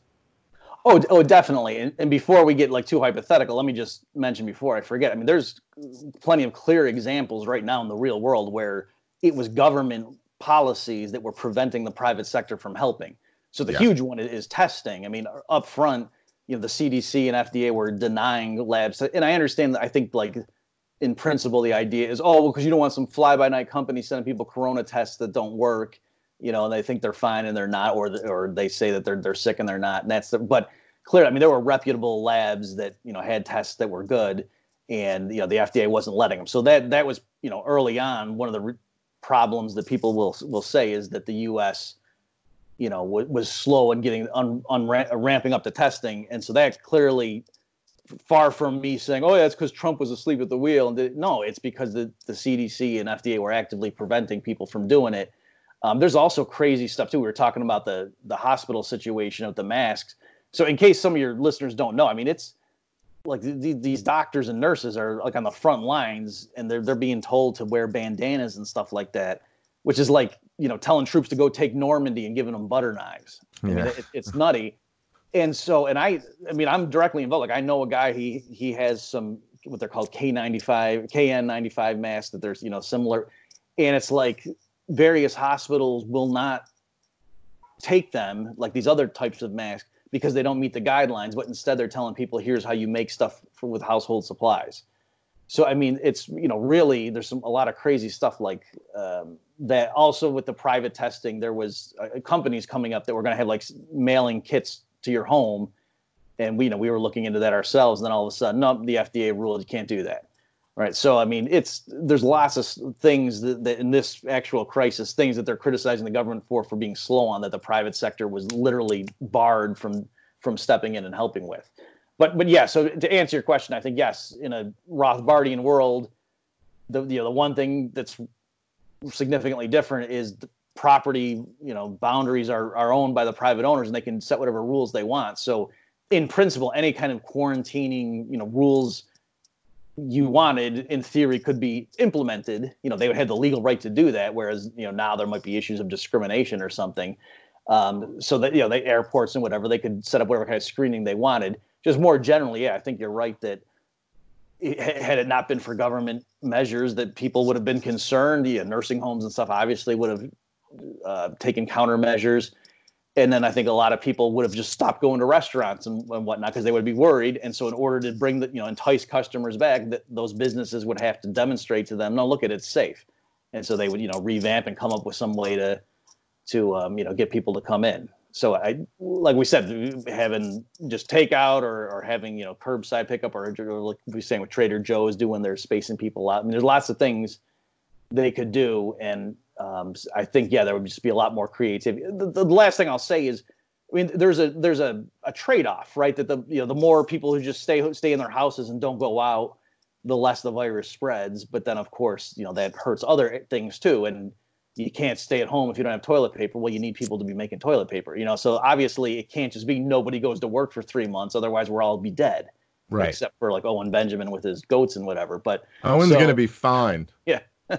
Oh, oh, definitely. And, and before we get like too hypothetical, let me just mention before I forget. I mean, there's plenty of clear examples right now in the real world where it was government policies that were preventing the private sector from helping. So the yeah. huge one is testing. I mean, up front, you know, the C D C and F D A were denying labs. And I understand that I think, like, in principle, the idea is, oh, well, because you don't want some fly-by-night company sending people corona tests that don't work, you know, and they think they're fine and they're not, or or they say that they're they're sick and they're not. And that's the, but clearly, I mean, there were reputable labs that, you know, had tests that were good, and, you know, the F D A wasn't letting them. So that that was, you know, early on, one of the re- problems that people will will say is that the U S you know, w- was slow in getting un, un, ramping up the testing. And so that clearly, far from me saying, oh, yeah, it's because Trump was asleep at the wheel. And the, no, it's because the, the C D C and F D A were actively preventing people from doing it. Um, there's also crazy stuff, too. We were talking about the, the hospital situation with the masks. So in case some of your listeners don't know, I mean, it's like th- th- these doctors and nurses are like on the front lines, and they're they're being told to wear bandanas and stuff like that, which is like, you know, telling troops to go take Normandy and giving them butter knives. I yeah. mean, it, it's nutty. And so, and I, I mean, I'm directly involved. Like, I know a guy, he, he has some, what they're called K ninety-five, K N ninety-five masks that there's, you know, similar. And it's like various hospitals will not take them, like these other types of masks, because they don't meet the guidelines, but instead they're telling people, here's how you make stuff for, with household supplies. So, I mean, it's, you know, really, there's some, a lot of crazy stuff like um, that. Also with the private testing, there was uh, companies coming up that were going to have like mailing kits to your home. And we, you know, we were looking into that ourselves. And then all of a sudden, no, the F D A ruled you can't do that. Right. So, I mean, it's, there's lots of things that, that in this actual crisis, things that they're criticizing the government for, for being slow on, that the private sector was literally barred from, from stepping in and helping with. But but yeah, so to answer your question, I think, yes, in a Rothbardian world, the you know the one thing that's significantly different is the property, you know, boundaries are, are owned by the private owners, and they can set whatever rules they want. So in principle, any kind of quarantining, you know, rules you wanted, in theory, could be implemented. You know, they had the legal right to do that, whereas, you know, now there might be issues of discrimination or something. Um, so that, you know, the airports and whatever, they could set up whatever kind of screening they wanted. Just more generally, yeah, I think you're right that it, had it not been for government measures, that people would have been concerned. Yeah, nursing homes and stuff obviously would have uh, taken countermeasures. And then I think a lot of people would have just stopped going to restaurants and, and whatnot because they would be worried. And so in order to bring the, you know, entice customers back, that those businesses would have to demonstrate to them, no, look at it, it's safe. And so they would, you know, revamp and come up with some way to, to um, you know, get people to come in. So I, like we said, having just takeout or, or having, you know, curbside pickup, or, or like we were saying with Trader Joe's doing their spacing people out. I mean, there's lots of things they could do. And um, I think, yeah, there would just be a lot more creativity. The, the last thing I'll say is, I mean, there's a there's a, a trade-off, right? That the you know the more people who just stay stay in their houses and don't go out, the less the virus spreads. But then, of course, you know, that hurts other things too. And you can't stay at home if you don't have toilet paper. Well, you need people to be making toilet paper, you know. So obviously, it can't just be nobody goes to work for three months. Otherwise, we're all be dead, right? Except for like Owen Benjamin with his goats and whatever. But Owen's so, gonna be fine. Yeah.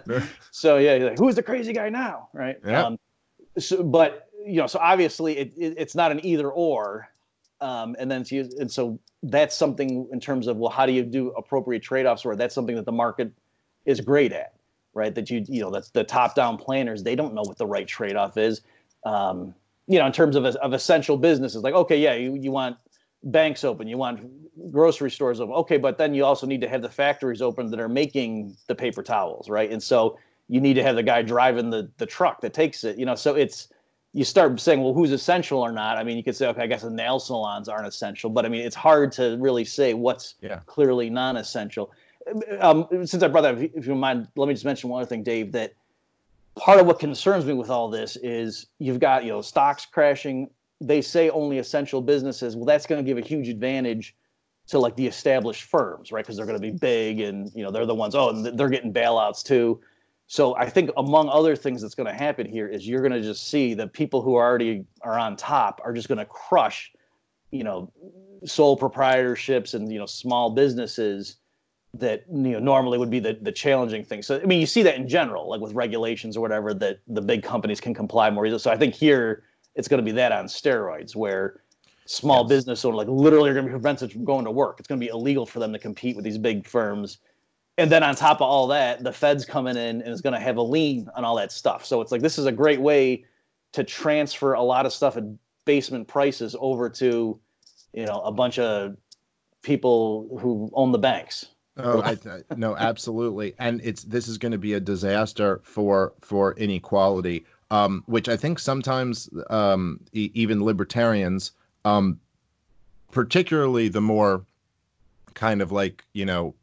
So yeah, you're like, who's the crazy guy now, right? Yeah. Um, so, but you know, so obviously, it, it it's not an either or. Um, and then so, and so that's something in terms of, well, how do you do appropriate trade-offs? Where that's something that the market is great at, right? That you you know, that's the top-down planners. They don't know what the right trade-off is. Um, you know, in terms of of essential businesses, like, okay, yeah, you you want banks open, you want grocery stores open, okay, but then you also need to have the factories open that are making the paper towels, right? And so you need to have the guy driving the the truck that takes it, you know. So it's, you start saying, well, who's essential or not? I mean, you could say, okay, I guess the nail salons aren't essential, but I mean, it's hard to really say what's yeah. clearly non-essential. Um, since I brought that, if you don't mind, let me just mention one other thing, Dave, that part of what concerns me with all this is you've got, you know, stocks crashing. They say only essential businesses. Well, that's going to give a huge advantage to like the established firms, right? Because they're going to be big and, you know, they're the ones, oh, and they're getting bailouts too. So I think among other things that's going to happen here is you're going to just see that people who already are on top are just going to crush, you know, sole proprietorships and, you know, small businesses that, you know, normally would be the, the challenging thing. So, I mean, you see that in general, like with regulations or whatever, that the big companies can comply more easily. So I think here, it's going to be that on steroids, where small yes. business owners like literally are going to be prevented from going to work. It's going to be illegal for them to compete with these big firms. And then on top of all that, the Fed's coming in and is going to have a lien on all that stuff. So it's like, this is a great way to transfer a lot of stuff at basement prices over to, you know, a bunch of people who own the banks. Oh, I, I, no, absolutely. And it's, this is going to be a disaster for, for inequality. Um, which I think sometimes um, e- even libertarians, um, particularly the more kind of like, you know,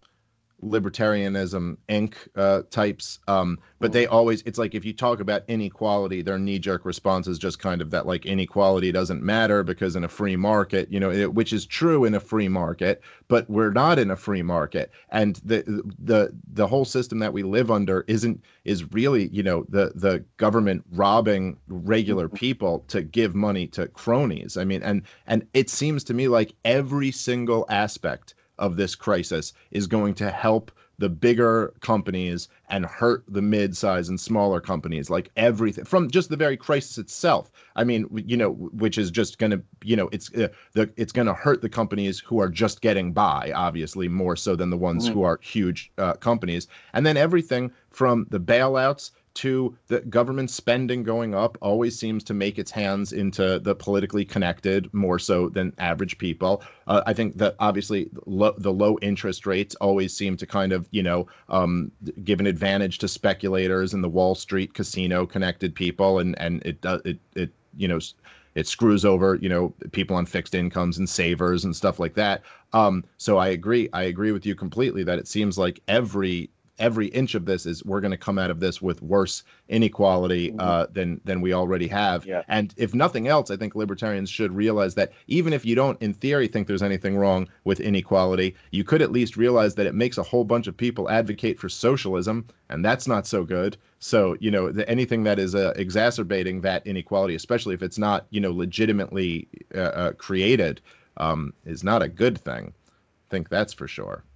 libertarianism Incorporated uh, types, um, but they always, it's like if you talk about inequality, their knee-jerk response is just kind of that, like, inequality doesn't matter because in a free market, you know, it, which is true in a free market, but we're not in a free market. And the the the whole system that we live under isn't is really, you know, the the government robbing regular people to give money to cronies. I mean, and and it seems to me like every single aspect of this crisis is going to help the bigger companies and hurt the mid-size and smaller companies, like everything from just the very crisis itself. I mean, you know, which is just going to, you know, it's uh, the it's going to hurt the companies who are just getting by, obviously, more so than the ones mm-hmm. who are huge uh, companies. And then everything from the bailouts to the government spending going up always seems to make its hands into the politically connected more so than average people. Uh, I think that obviously lo- the low interest rates always seem to kind of, you know, um, give an advantage to speculators and the Wall Street casino connected people. And, and it does, it, it, you know, it screws over, you know, people on fixed incomes and savers and stuff like that. Um, so I agree. I agree with you completely that it seems like every every inch of this is we're going to come out of this with worse inequality uh, than than we already have. Yeah. And if nothing else, I think libertarians should realize that even if you don't, in theory, think there's anything wrong with inequality, you could at least realize that it makes a whole bunch of people advocate for socialism, and that's not so good. So, you know, the, anything that is uh, exacerbating that inequality, especially if it's not, you know, legitimately uh, uh, created, um, is not a good thing. I think that's for sure.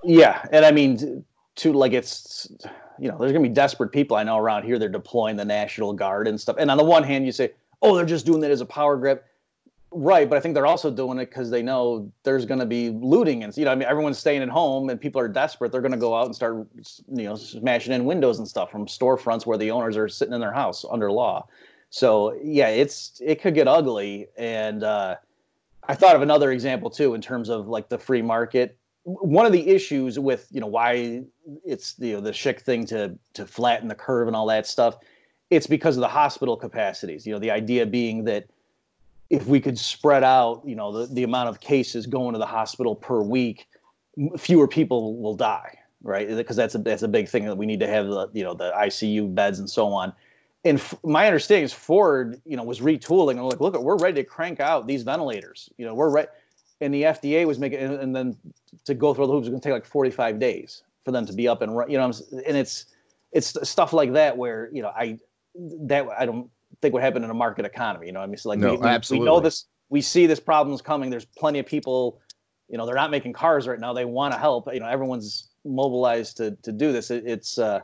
Yeah, and I mean, to like it's, you know, there's gonna be desperate people I know around here. They're deploying the National Guard and stuff. And on the one hand, you say, oh, they're just doing that as a power grab. Right, but I think they're also doing it because they know there's going to be looting, and you know, I mean, everyone's staying at home, and people are desperate. They're going to go out and start, you know, smashing in windows and stuff from storefronts where the owners are sitting in their house under law. So yeah, it's it could get ugly. And uh, I thought of another example too in terms of like the free market. One of the issues with you know why it's you know the Schick thing to to flatten the curve and all that stuff, it's because of the hospital capacities. You know, the idea being that if we could spread out, you know, the, the amount of cases going to the hospital per week, fewer people will die, right? Because that's a that's a big thing that we need to have the you know the I C U beds and so on. And f- my understanding is Ford, you know, was retooling and like, look, we're ready to crank out these ventilators. You know, we're ready, and the F D A was making, and, and then to go through the hoops is going to take like forty-five days for them to be up and run. You know, and it's it's stuff like that where you know I that I don't. think would happen in a market economy. You know, I mean, so like no, we, we, absolutely. we know this, we see this problem's coming. There's plenty of people, you know, they're not making cars right now. They want to help. You know, everyone's mobilized to to do this. It, it's. Uh,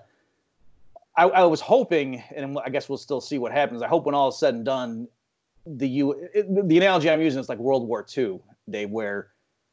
I, I was hoping, and I guess we'll still see what happens. I hope when all is said and done, the U. It, the analogy I'm using is like World War Two, Dave, where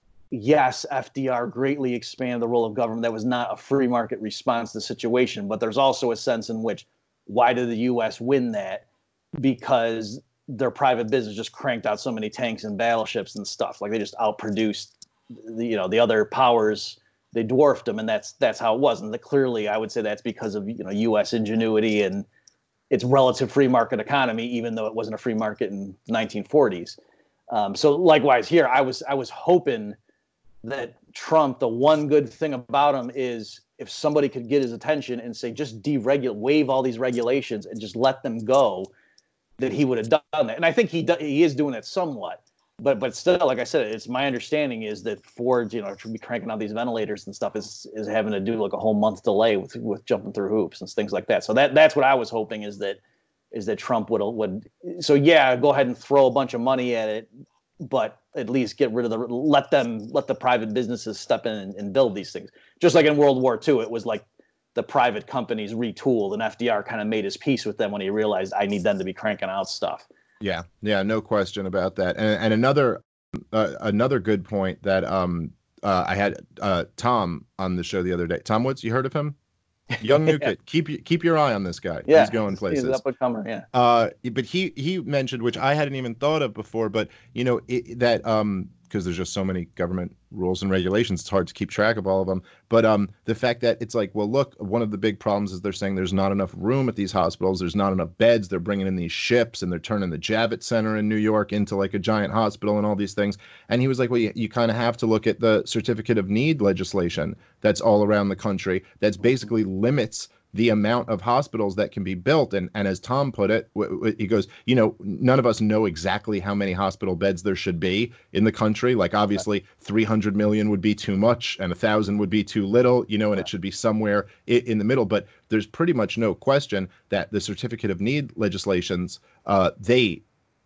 yes, F D R greatly expanded the role of government. That was not a free market response to the situation, but there's also a sense in which why did the U S win that? Because their private business just cranked out so many tanks and battleships and stuff. Like they just outproduced, the, you know, the other powers. They dwarfed them, and that's that's how it was. And the, clearly, I would say that's because of you know U S ingenuity and its relative free market economy, even though it wasn't a free market in the nineteen forties. Um, so likewise here, I was I was hoping that Trump, the one good thing about him is if somebody could get his attention and say just deregulate, waive all these regulations and just let them go, that he would have done that. And I think he do, he is doing that somewhat. But but still, like I said, it's my understanding is that Ford, you know, should be cranking out these ventilators and stuff is is having to do like a whole month delay with with jumping through hoops and things like that. So that that's what I was hoping is that is that Trump would would. So yeah, go ahead and throw a bunch of money at it, but at least get rid of the let them let the private businesses step in and, and build these things. Just like in World War Two, it was like the private companies retooled, and F D R kind of made his peace with them when he realized I need them to be cranking out stuff. Yeah, yeah, no question about that. And, and another uh, another good point that um uh, I had uh, Tom on the show the other day. Tom Woods, you heard of him? Young new Yeah. kid. Keep keep your eye on this guy. Yeah, He's going places. He's an up and comer. Yeah. Uh, but he he mentioned, which I hadn't even thought of before, but you know it, that um because there's just so many government rules and regulations, it's hard to keep track of all of them. But um the fact that it's like, well, look, one of the big problems is they're saying there's not enough room at these hospitals. There's not enough beds. They're bringing in these ships and they're turning the Javits Center in New York into like a giant hospital and all these things. And he was like, well, you, you kind of have to look at the certificate of need legislation that's all around the country that's basically limits the amount of hospitals that can be built. And and as Tom put it, w- w- he goes, you know, none of us know exactly how many hospital beds there should be in the country. Like obviously three hundred million would be too much and a thousand would be too little, you know, and it should be somewhere i- in the middle. But there's pretty much no question that the certificate of need legislations, uh, they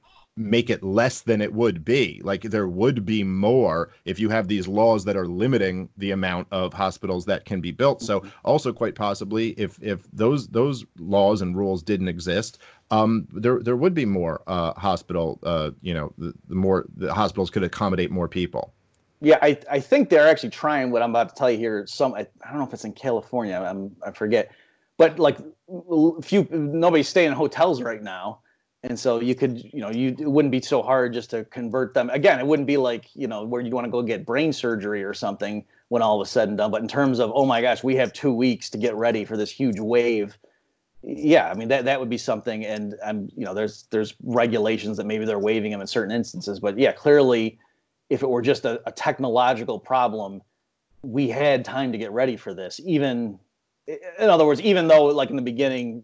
make it less than it would be. Like there would be more if you have these laws that are limiting the amount of hospitals that can be built. So also quite possibly if if those those laws and rules didn't exist, um, there there would be more uh, hospital, uh, you know, the, the more the hospitals could accommodate more people. Yeah, I, I think they're actually trying what I'm about to tell you here. Some I, I don't know if it's in California. I'm I forget, but like few nobody's staying in hotels right now. And so you could, you know, you it wouldn't be so hard just to convert them. Again, it wouldn't be like, you know, where you'd want to go get brain surgery or something when all was said and done. But in terms of, oh my gosh, we have two weeks to get ready for this huge wave. Yeah, I mean, that that would be something. And I'm, you know, there's there's regulations that maybe they're waiving them in certain instances. But yeah, clearly, if it were just a, a technological problem, we had time to get ready for this. Even, in other words, even though like in the beginning,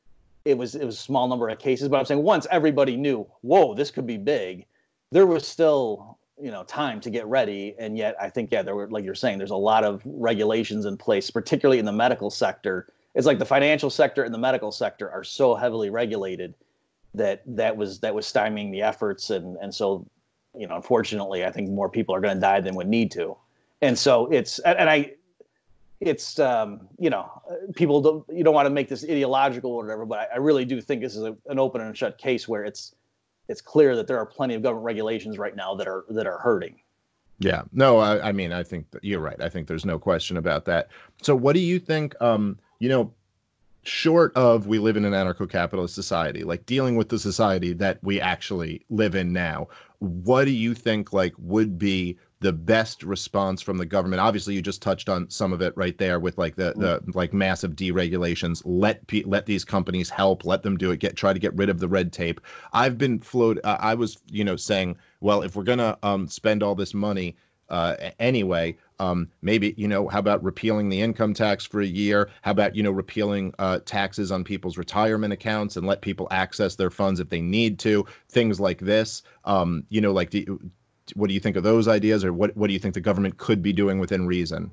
it was it was a small number of cases, but I'm saying once everybody knew, whoa, this could be big, there was still, you know, time to get ready. And yet I think, yeah, there were, like you're saying, there's a lot of regulations in place, particularly in the medical sector. It's like the financial sector and the medical sector are so heavily regulated that that was that was stymieing the efforts. And and so, you know, unfortunately, I think more people are going to die than would need to. And so it's, and I, it's um, you know, people don't you don't want to make this ideological or whatever, but I, I really do think this is a, an open and shut case where it's it's clear that there are plenty of government regulations right now that are that are hurting. Yeah, no, I, I mean, I think that you're right. I think there's no question about that. So what do you think, um, you know, short of we live in an anarcho-capitalist society, like dealing with the society that we actually live in now, what do you think like would be the best response from the government? Obviously, you just touched on some of it right there with like the the like massive deregulations. Let pe- let these companies help. Let them do it. Get try to get rid of the red tape. I've been float. Uh, I was you know saying, well, if we're gonna um, spend all this money uh, anyway, um, maybe you know how about repealing the income tax for a year? How about you know repealing uh, taxes on people's retirement accounts and let people access their funds if they need to? Things like this. Um, you know, like the. What do you think of those ideas, or what, what do you think the government could be doing within reason?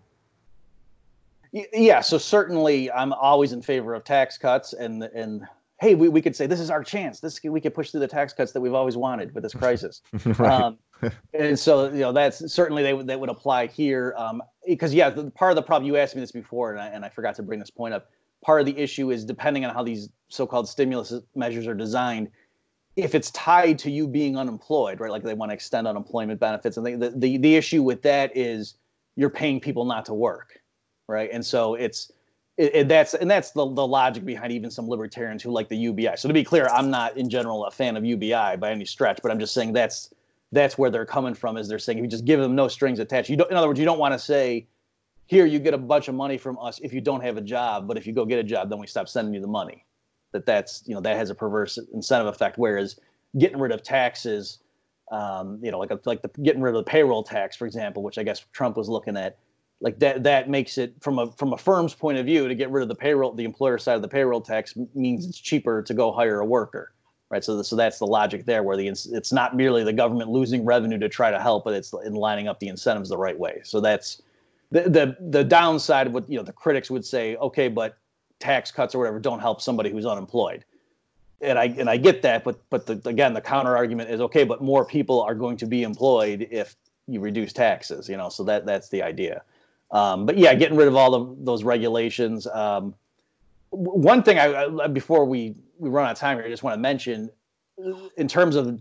Yeah, so certainly I'm always in favor of tax cuts, and and hey, we, we could say this is our chance. This we could push through the tax cuts that we've always wanted with this crisis. Right. Um, and so you know that's certainly they would that would apply here, um, because yeah, the, part of the problem, you asked me this before, and I, and I forgot to bring this point up. Part of the issue is depending on how these so-called stimulus measures are designed. If it's tied to you being unemployed, right? Like they want to extend unemployment benefits. And they, the, the, the issue with that is you're paying people not to work, right? And so it's, it, it, that's, and that's the, the logic behind even some libertarians who like the U B I. So to be clear, I'm not in general a fan of U B I by any stretch, but I'm just saying that's, that's where they're coming from, is they're saying if you just give them no strings attached. You don't, in other words, you don't want to say, here, you get a bunch of money from us if you don't have a job, but if you go get a job, then we stop sending you the money. That that's, you know, that has a perverse incentive effect. Whereas getting rid of taxes, um, you know, like a, like the getting rid of the payroll tax, for example, which I guess Trump was looking at, like that that makes it from a from a firm's point of view to get rid of the payroll, the employer side of the payroll tax means it's cheaper to go hire a worker, right? So the, so that's the logic there, where the it's not merely the government losing revenue to try to help, but it's in lining up the incentives the right way. So that's the the the downside of what, you know, the critics would say, okay, but tax cuts or whatever don't help somebody who's unemployed, and I and I get that, but but the, again, the counter argument is, okay, but more people are going to be employed if you reduce taxes, you know. So that that's the idea. Um, but yeah, getting rid of all of those regulations. Um, one thing I, I before we we run out of time here, I just want to mention, in terms of,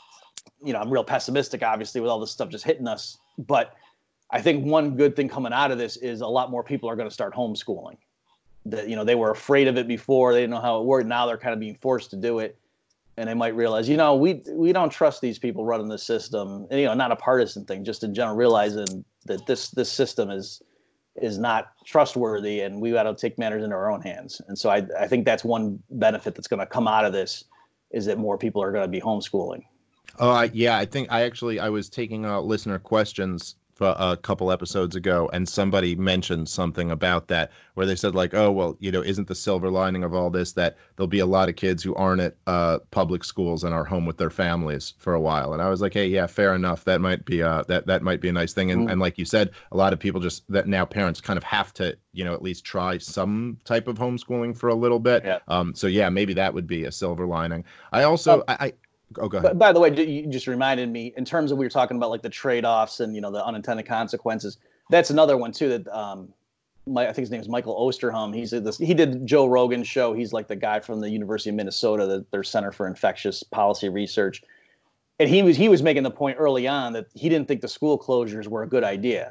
you know, I'm real pessimistic, obviously, with all this stuff just hitting us, but I think one good thing coming out of this is a lot more people are going to start homeschooling. That, you know, they were afraid of it before. They didn't know how it worked. Now they're kind of being forced to do it. And they might realize, you know, we we don't trust these people running the system. And, you know, not a partisan thing, just in general, realizing that this this system is is not trustworthy, and we got to take matters into our own hands. And so I I think that's one benefit that's going to come out of this, is that more people are going to be homeschooling. Oh, uh, yeah, I think I actually I was taking uh, listener questions a couple episodes ago, and somebody mentioned something about that, where they said like, oh, well, you know, isn't the silver lining of all this that there'll be a lot of kids who aren't at uh, public schools and are home with their families for a while? And I was like, hey, yeah, fair enough. That might be uh, that that might be a nice thing. And, mm-hmm. and like you said, a lot of people just that now parents kind of have to, you know, at least try some type of homeschooling for a little bit. Yeah. Um, so yeah, maybe that would be a silver lining. I also, oh. I, I Oh, go ahead. By the way, you just reminded me, in terms of, we were talking about like the trade-offs and, you know, the unintended consequences. That's another one too. That um, my, I think his name is Michael Osterholm. He's this. He did Joe Rogan's show. He's like the guy from the University of Minnesota, the, their Center for Infectious Policy Research. And he was he was making the point early on that he didn't think the school closures were a good idea,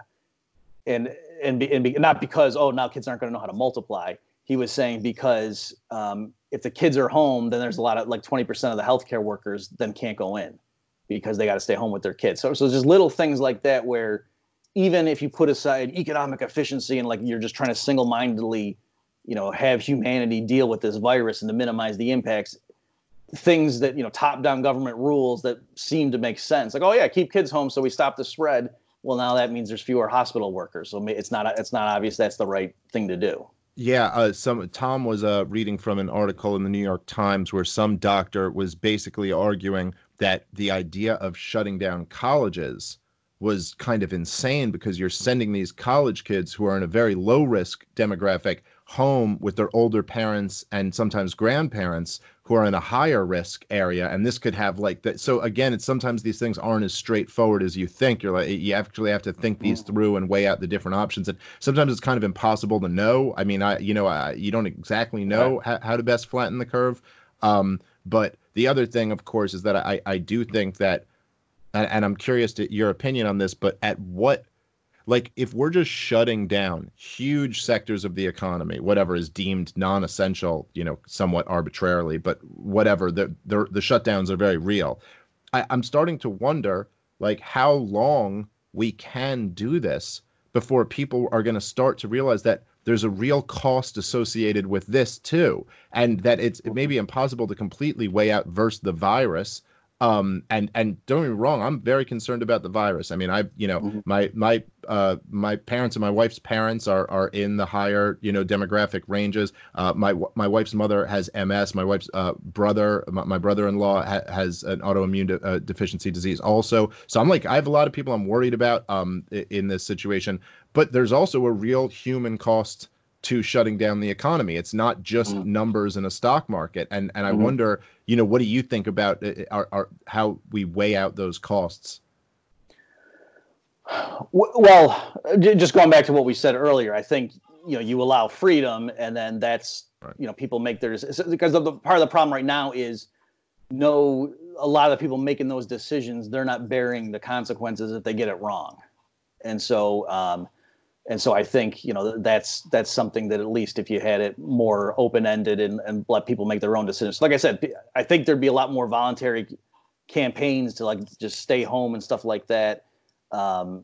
and and, be, and be, not because, oh, now kids aren't going to know how to multiply. He was saying because um, if the kids are home, then there's a lot of, like twenty percent of the healthcare workers then can't go in because they got to stay home with their kids. So, so just little things like that, where even if you put aside economic efficiency and like you're just trying to single-mindedly, you know, have humanity deal with this virus and to minimize the impacts, things that, you know, top-down government rules that seem to make sense. Like, oh yeah, keep kids home so we stop the spread. Well, now that means there's fewer hospital workers. So it's not it's not obvious that's the right thing to do. Yeah, uh, some Tom was uh, reading from an article in the New York Times where some doctor was basically arguing that the idea of shutting down colleges was kind of insane, because you're sending these college kids who are in a very low risk demographic home with their older parents and sometimes grandparents who are in a higher risk area, and this could have like that. So again, it's sometimes these things aren't as straightforward as you think. You're like, you actually have to think these through and weigh out the different options, and sometimes it's kind of impossible to know. I mean, I you know I, you don't exactly know how, how to best flatten the curve. Um, but the other thing, of course, is that I I do think that, and, and I'm curious to your opinion on this, but at what, like, if we're just shutting down huge sectors of the economy, whatever is deemed non-essential, you know, somewhat arbitrarily, but whatever, the the, the shutdowns are very real. I, I'm starting to wonder, like, how long we can do this before people are going to start to realize that there's a real cost associated with this too, and that it's it may be impossible to completely weigh out versus the virus. Um, and, and don't get me wrong, I'm very concerned about the virus. I mean, I, you know, mm-hmm. my, my, uh, my parents and my wife's parents are, are in the higher, you know, demographic ranges. Uh, my, my wife's mother has M S. My wife's, uh, brother, my, my brother-in-law ha- has an autoimmune de- uh, deficiency disease also. So I'm like, I have a lot of people I'm worried about, um, in this situation, but there's also a real human cost to shutting down the economy. It's not just mm. numbers in a stock market. And and I mm-hmm. wonder, you know, what do you think about uh, our, our, how we weigh out those costs? Well, just going back to what we said earlier, I think, you know, you allow freedom, and then that's, right. you know, people make their, because of the part of the problem right now is no, a lot of the people making those decisions, they're not bearing the consequences if they get it wrong. And so, um, And so I think, you know, that's that's something that at least if you had it more open-ended and, and let people make their own decisions. Like I said, I think there'd be a lot more voluntary campaigns to like just stay home and stuff like that. Um,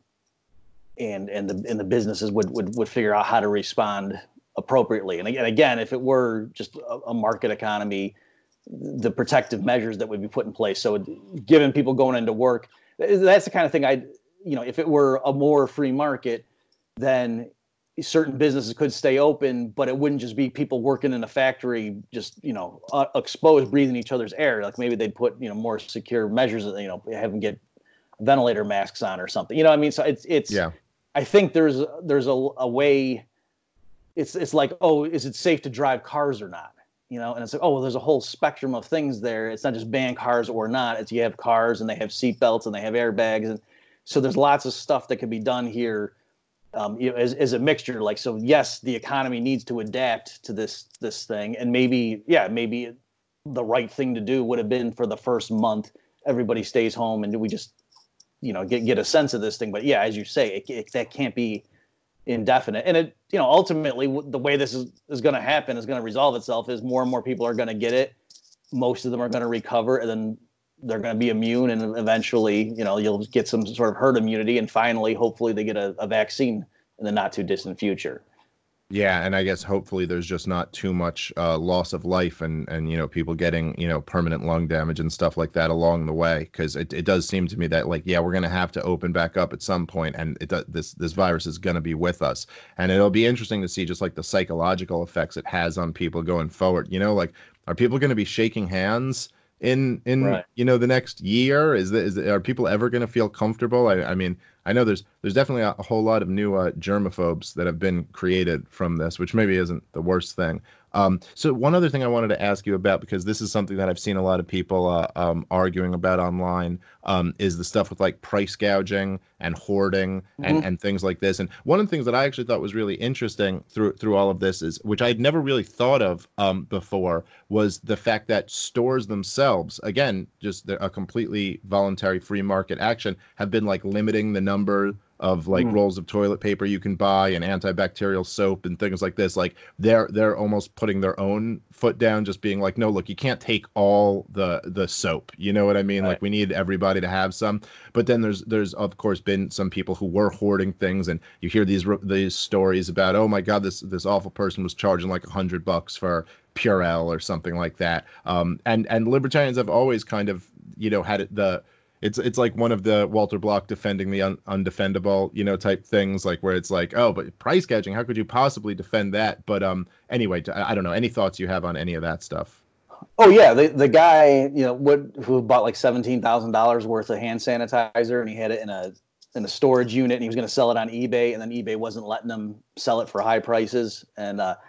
and and the and the businesses would, would, would figure out how to respond appropriately. And again, again, if it were just a, a market economy, the protective measures that would be put in place. So giving people going into work, that's the kind of thing I, you know, if it were a more free market, then certain businesses could stay open, but it wouldn't just be people working in a factory, just, you know, uh, exposed, breathing each other's air. Like maybe they'd put, you know, more secure measures, you know, have them get ventilator masks on or something, you know what I mean? So it's, it's, yeah. I think there's, there's a, a way it's, it's like, oh, is it safe to drive cars or not? You know, and it's like, oh, well, there's a whole spectrum of things there. It's not just ban cars or not. It's you have cars and they have seatbelts and they have airbags. And so there's lots of stuff that can be done here. Um, you know, as, as a mixture, like, so yes, the economy needs to adapt to this, this thing. And maybe, yeah, maybe the right thing to do would have been for the first month, everybody stays home and we just, you know, get, get a sense of this thing. But yeah, as you say, it, it, that can't be indefinite. And it, you know, ultimately the way this is, is going to happen, is going to resolve itself is more and more people are going to get it. Most of them are going to recover, and then they're going to be immune, and eventually, you know, you'll get some sort of herd immunity, and finally, hopefully they get a, a vaccine in the not too distant future. Yeah, and I guess hopefully there's just not too much uh, loss of life and, and, you know, people getting, you know, permanent lung damage and stuff like that along the way, because it, it does seem to me that, like, yeah, we're going to have to open back up at some point, and it, this this virus is going to be with us. And it'll be interesting to see just like the psychological effects it has on people going forward. You know, like, are people going to be shaking hands in in right. you know, the next year? Is that is are people ever going to feel comfortable? I, I mean, I know there's there's definitely a, a whole lot of new uh, germaphobes that have been created from this, which maybe isn't the worst thing. Um, so one other thing I wanted to ask you about, because this is something that I've seen a lot of people uh, um, arguing about online, um, is the stuff with like price gouging and hoarding and, mm-hmm. and things like this. And one of the things that I actually thought was really interesting through through all of this is, which I had never really thought of um, before, was the fact that stores themselves, again, just a completely voluntary free market action, have been like limiting the number of like mm. rolls of toilet paper you can buy and antibacterial soap and things like this. Like they're they're almost putting their own foot down, just being like, no, look, you can't take all the the soap. You know what I mean? Right. Like we need everybody to have some. But then there's there's of course been some people who were hoarding things, and you hear these these stories about, oh my God, this this awful person was charging like a hundred bucks for Purell or something like that. Um, and and libertarians have always kind of, you know, had it the It's it's like one of the Walter Block defending the un- undefendable, you know, type things, like where it's like, oh, but price gouging, how could you possibly defend that? But um, anyway, I, I don't know. Any thoughts you have on any of that stuff? Oh yeah, the the guy, you know, what who bought like seventeen thousand dollars worth of hand sanitizer, and he had it in a in a storage unit, and he was going to sell it on eBay, and then eBay wasn't letting him sell it for high prices, and uh,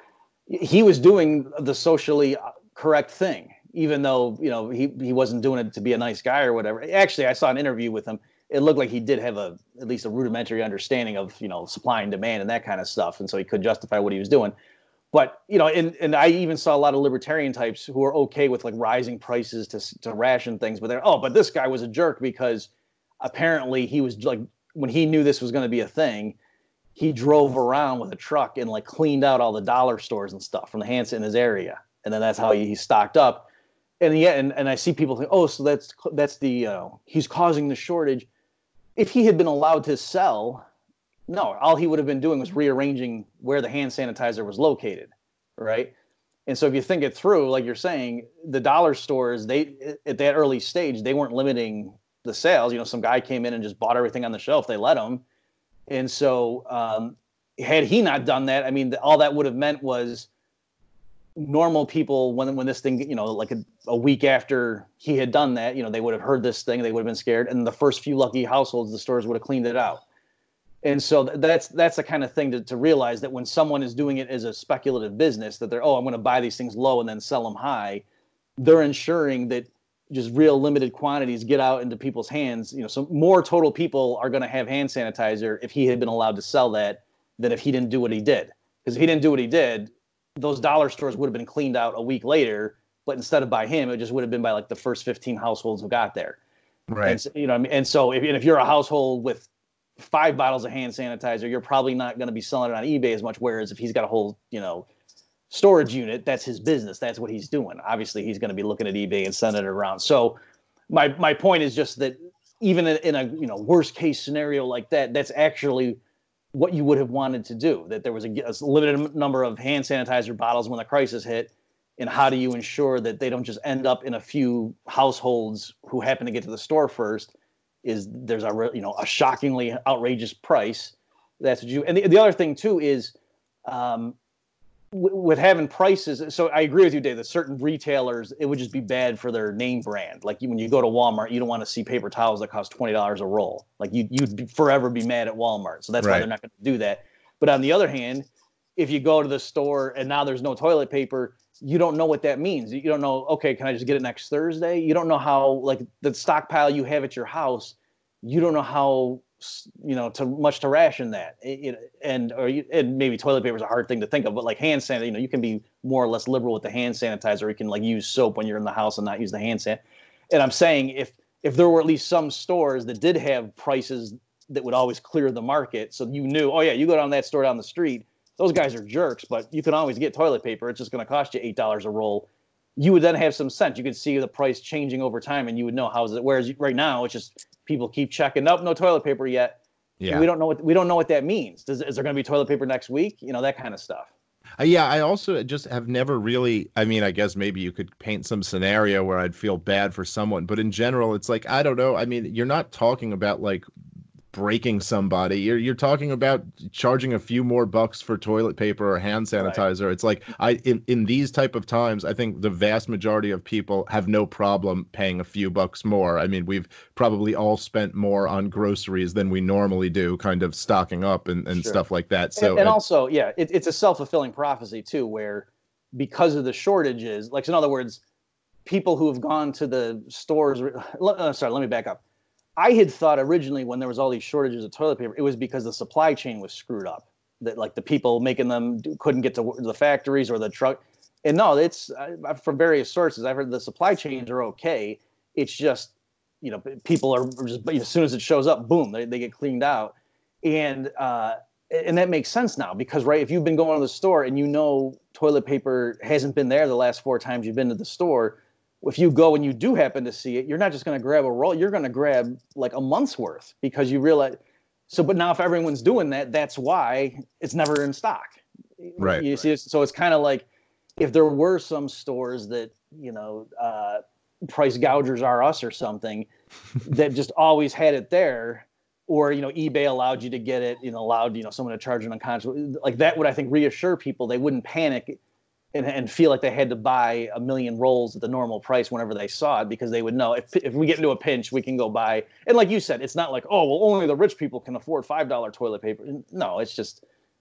he was doing the socially correct thing, even though, you know, he, he wasn't doing it to be a nice guy or whatever. Actually, I saw an interview with him. It looked like he did have a at least a rudimentary understanding of, you know, supply and demand and that kind of stuff. And so he could justify what he was doing. But, you know, and, and I even saw a lot of libertarian types who are okay with like rising prices to to ration things. But they're, oh, but this guy was a jerk because apparently he was like, when he knew this was going to be a thing, he drove around with a truck and like cleaned out all the dollar stores and stuff from the Hansa in his area. And then that's how he, he stocked up. And yeah, and, and I see people think, oh, so that's that's the uh, he's causing the shortage. If he had been allowed to sell, no, all he would have been doing was rearranging where the hand sanitizer was located, right? And so if you think it through, like you're saying, the dollar stores, they at that early stage, they weren't limiting the sales. You know, some guy came in and just bought everything on the shelf. They let him. And so um, had he not done that, I mean, all that would have meant was normal people, when when this thing, you know, like a, a week after he had done that, you know, they would have heard this thing, they would have been scared. And the first few lucky households, the stores would have cleaned it out. And so th- that's that's the kind of thing to, to realize, that when someone is doing it as a speculative business, that they're, oh, I'm going to buy these things low and then sell them high, they're ensuring that just real limited quantities get out into people's hands. You know, so more total people are going to have hand sanitizer if he had been allowed to sell that than if he didn't do what he did. Because if he didn't do what he did, those dollar stores would have been cleaned out a week later. But instead of by him, it just would have been by like the first fifteen households who got there. Right. And, so, you know, what I mean? And so if, and if you're a household with five bottles of hand sanitizer, you're probably not going to be selling it on eBay as much. Whereas if he's got a whole, you know, storage unit, that's his business. That's what he's doing. Obviously, he's going to be looking at eBay and sending it around. So my my point is just that even in, in a you know worst case scenario like that, that's actually what you would have wanted to do. That there was a, a limited number of hand sanitizer bottles when the crisis hit. And how do you ensure that they don't just end up in a few households who happen to get to the store first? Is there's a you know a shockingly outrageous price. That's what you. And the, the other thing too is. Um, with having prices, so I agree with you, Dave, that certain retailers, it would just be bad for their name brand. Like when you go to Walmart, you don't want to see paper towels that cost twenty dollars a roll. Like you, you'd be forever be mad at Walmart. So that's right. why they're not going to do that. But on the other hand, if you go to the store and now there's no toilet paper, you don't know what that means. You don't know, okay, can I just get it next Thursday? You don't know how, like the stockpile you have at your house, you don't know how, you know, to much to ration that, it, it, and or you, and maybe toilet paper is a hard thing to think of, but like hand sanitizer, you know, you can be more or less liberal with the hand sanitizer. You can like use soap when you're in the house and not use the hand san. And I'm saying if if there were at least some stores that did have prices that would always clear the market, so you knew, oh yeah, you go down that store down the street, those guys are jerks, but you can always get toilet paper. It's just going to cost you eight dollars a roll. You would then have some sense. You could see the price changing over time, and you would know how is it. Whereas right now, it's just people keep checking. Nope, no toilet paper yet. Yeah, we don't know what we don't know what that means. Does, is there going to be toilet paper next week? You know, that kind of stuff. Uh, yeah, I also just have never really. I mean, I guess maybe you could paint some scenario where I'd feel bad for someone, but in general, it's like I don't know. I mean, you're not talking about like breaking somebody. You're you're talking about charging a few more bucks for toilet paper or hand sanitizer. Right. It's like I in, in these type of times, I think the vast majority of people have no problem paying a few bucks more. I mean, we've probably all spent more on groceries than we normally do, kind of stocking up and, and sure. stuff like that. So and, and also, yeah, it, it's a self-fulfilling prophecy too, where because of the shortages, like in other words, people who have gone to the stores. Uh, sorry, let me back up. I had thought originally when there was all these shortages of toilet paper, it was because the supply chain was screwed up. That like the people making them couldn't get to the factories or the truck. And no, it's uh, from various sources. I've heard the supply chains are okay. It's just, you know, people are just, as soon as it shows up, boom, they, they get cleaned out. And, uh, and that makes sense now because, right, if you've been going to the store and you know toilet paper hasn't been there the last four times you've been to the store, if you go and you do happen to see it, you're not just going to grab a roll. You're going to grab like a month's worth because you realize. So, but now if everyone's doing that, that's why it's never in stock. Right. You see, so it's kind of like if there were some stores that, you know, uh, price gougers are us or something that just always had it there, or, you know, eBay allowed you to get it, you know, allowed, you know, someone to charge an unconscious, like that would, I think, reassure people. They wouldn't panic And, and feel like they had to buy a million rolls at the normal price whenever they saw it, because they would know if if we get into a pinch, we can go buy. And like you said, it's not like, oh, well, only the rich people can afford five dollar toilet paper. No, it's just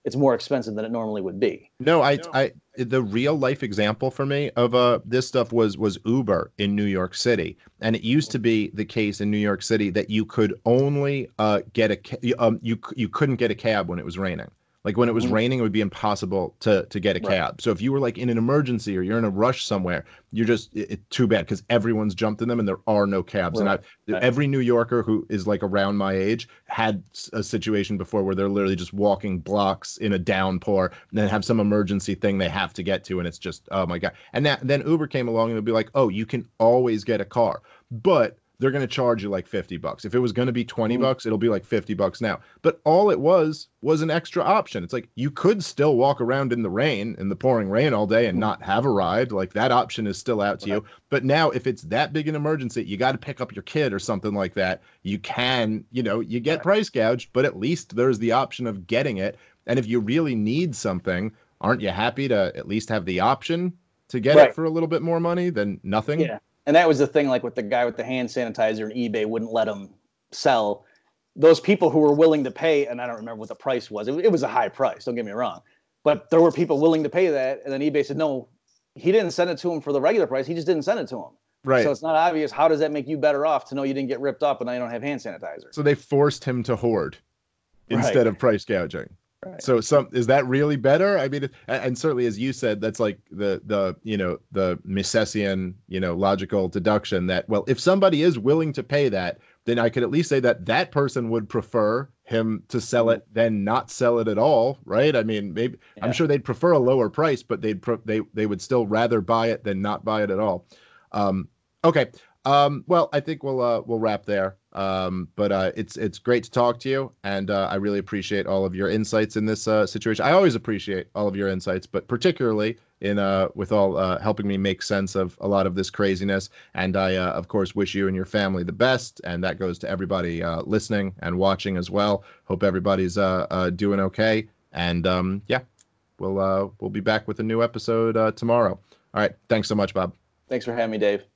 it's more expensive than it normally would be. No, I, I, the real life example for me of uh this stuff was was Uber in New York City, and it used to be the case in New York City that you could only uh get a ca- um you you couldn't get a cab when it was raining. Like when it was Mhm. raining, it would be impossible to to get a Right. cab. So if you were like in an emergency or you're in a rush somewhere, you're just it, it- too bad because everyone's jumped in them and there are no cabs. Right. And I, Right. every New Yorker who is like around my age had s- a situation before where they're literally just walking blocks in a downpour and then have some emergency thing they have to get to, and it's just oh my god. And that, then Uber came along and it'd be like, oh, you can always get a car, but they're going to charge you like fifty bucks. If it was going to be twenty Mm. bucks, it'll be like fifty bucks now. But all it was was an extra option. It's like you could still walk around in the rain, in the pouring rain all day and not have a ride. Like that option is still out to you. But now if it's that big an emergency, you got to pick up your kid or something like that. You can, you know, you get price gouged, but at least there's the option of getting it. And if you really need something, aren't you happy to at least have the option to get Right. it for a little bit more money than nothing? Yeah. And that was the thing, like with the guy with the hand sanitizer and eBay wouldn't let him sell. Those people who were willing to pay, and I don't remember what the price was. It, it was a high price, don't get me wrong. But there were people willing to pay that. And then eBay said, no, he didn't send it to him for the regular price. He just didn't send it to him. Right. So it's not obvious. How does that make you better off to know you didn't get ripped up and now you don't have hand sanitizer? So they forced him to hoard Right. instead of price gouging. Right. So some is that really better? I mean, it- and and certainly as you said, that's like the the you know the Misesian you know logical deduction that well, if somebody is willing to pay that, then I could at least say that that person would prefer him to sell it than not sell it at all, right? I mean, maybe I'm Yeah. sure they'd prefer a lower price, but they'd pro- they they would still rather buy it than not buy it at all. Um, okay. Um, well, I think we'll uh, we'll wrap there. Um, but uh, it's it's great to talk to you, and uh, I really appreciate all of your insights in this uh, situation. I always appreciate all of your insights, but particularly in uh, with all uh, helping me make sense of a lot of this craziness. And I, uh, of course, wish you and your family the best, and that goes to everybody uh, listening and watching as well. Hope everybody's uh, uh, doing okay, and um, yeah, we'll uh, we'll be back with a new episode uh, tomorrow. All right, thanks so much, Bob. Thanks for having me, Dave.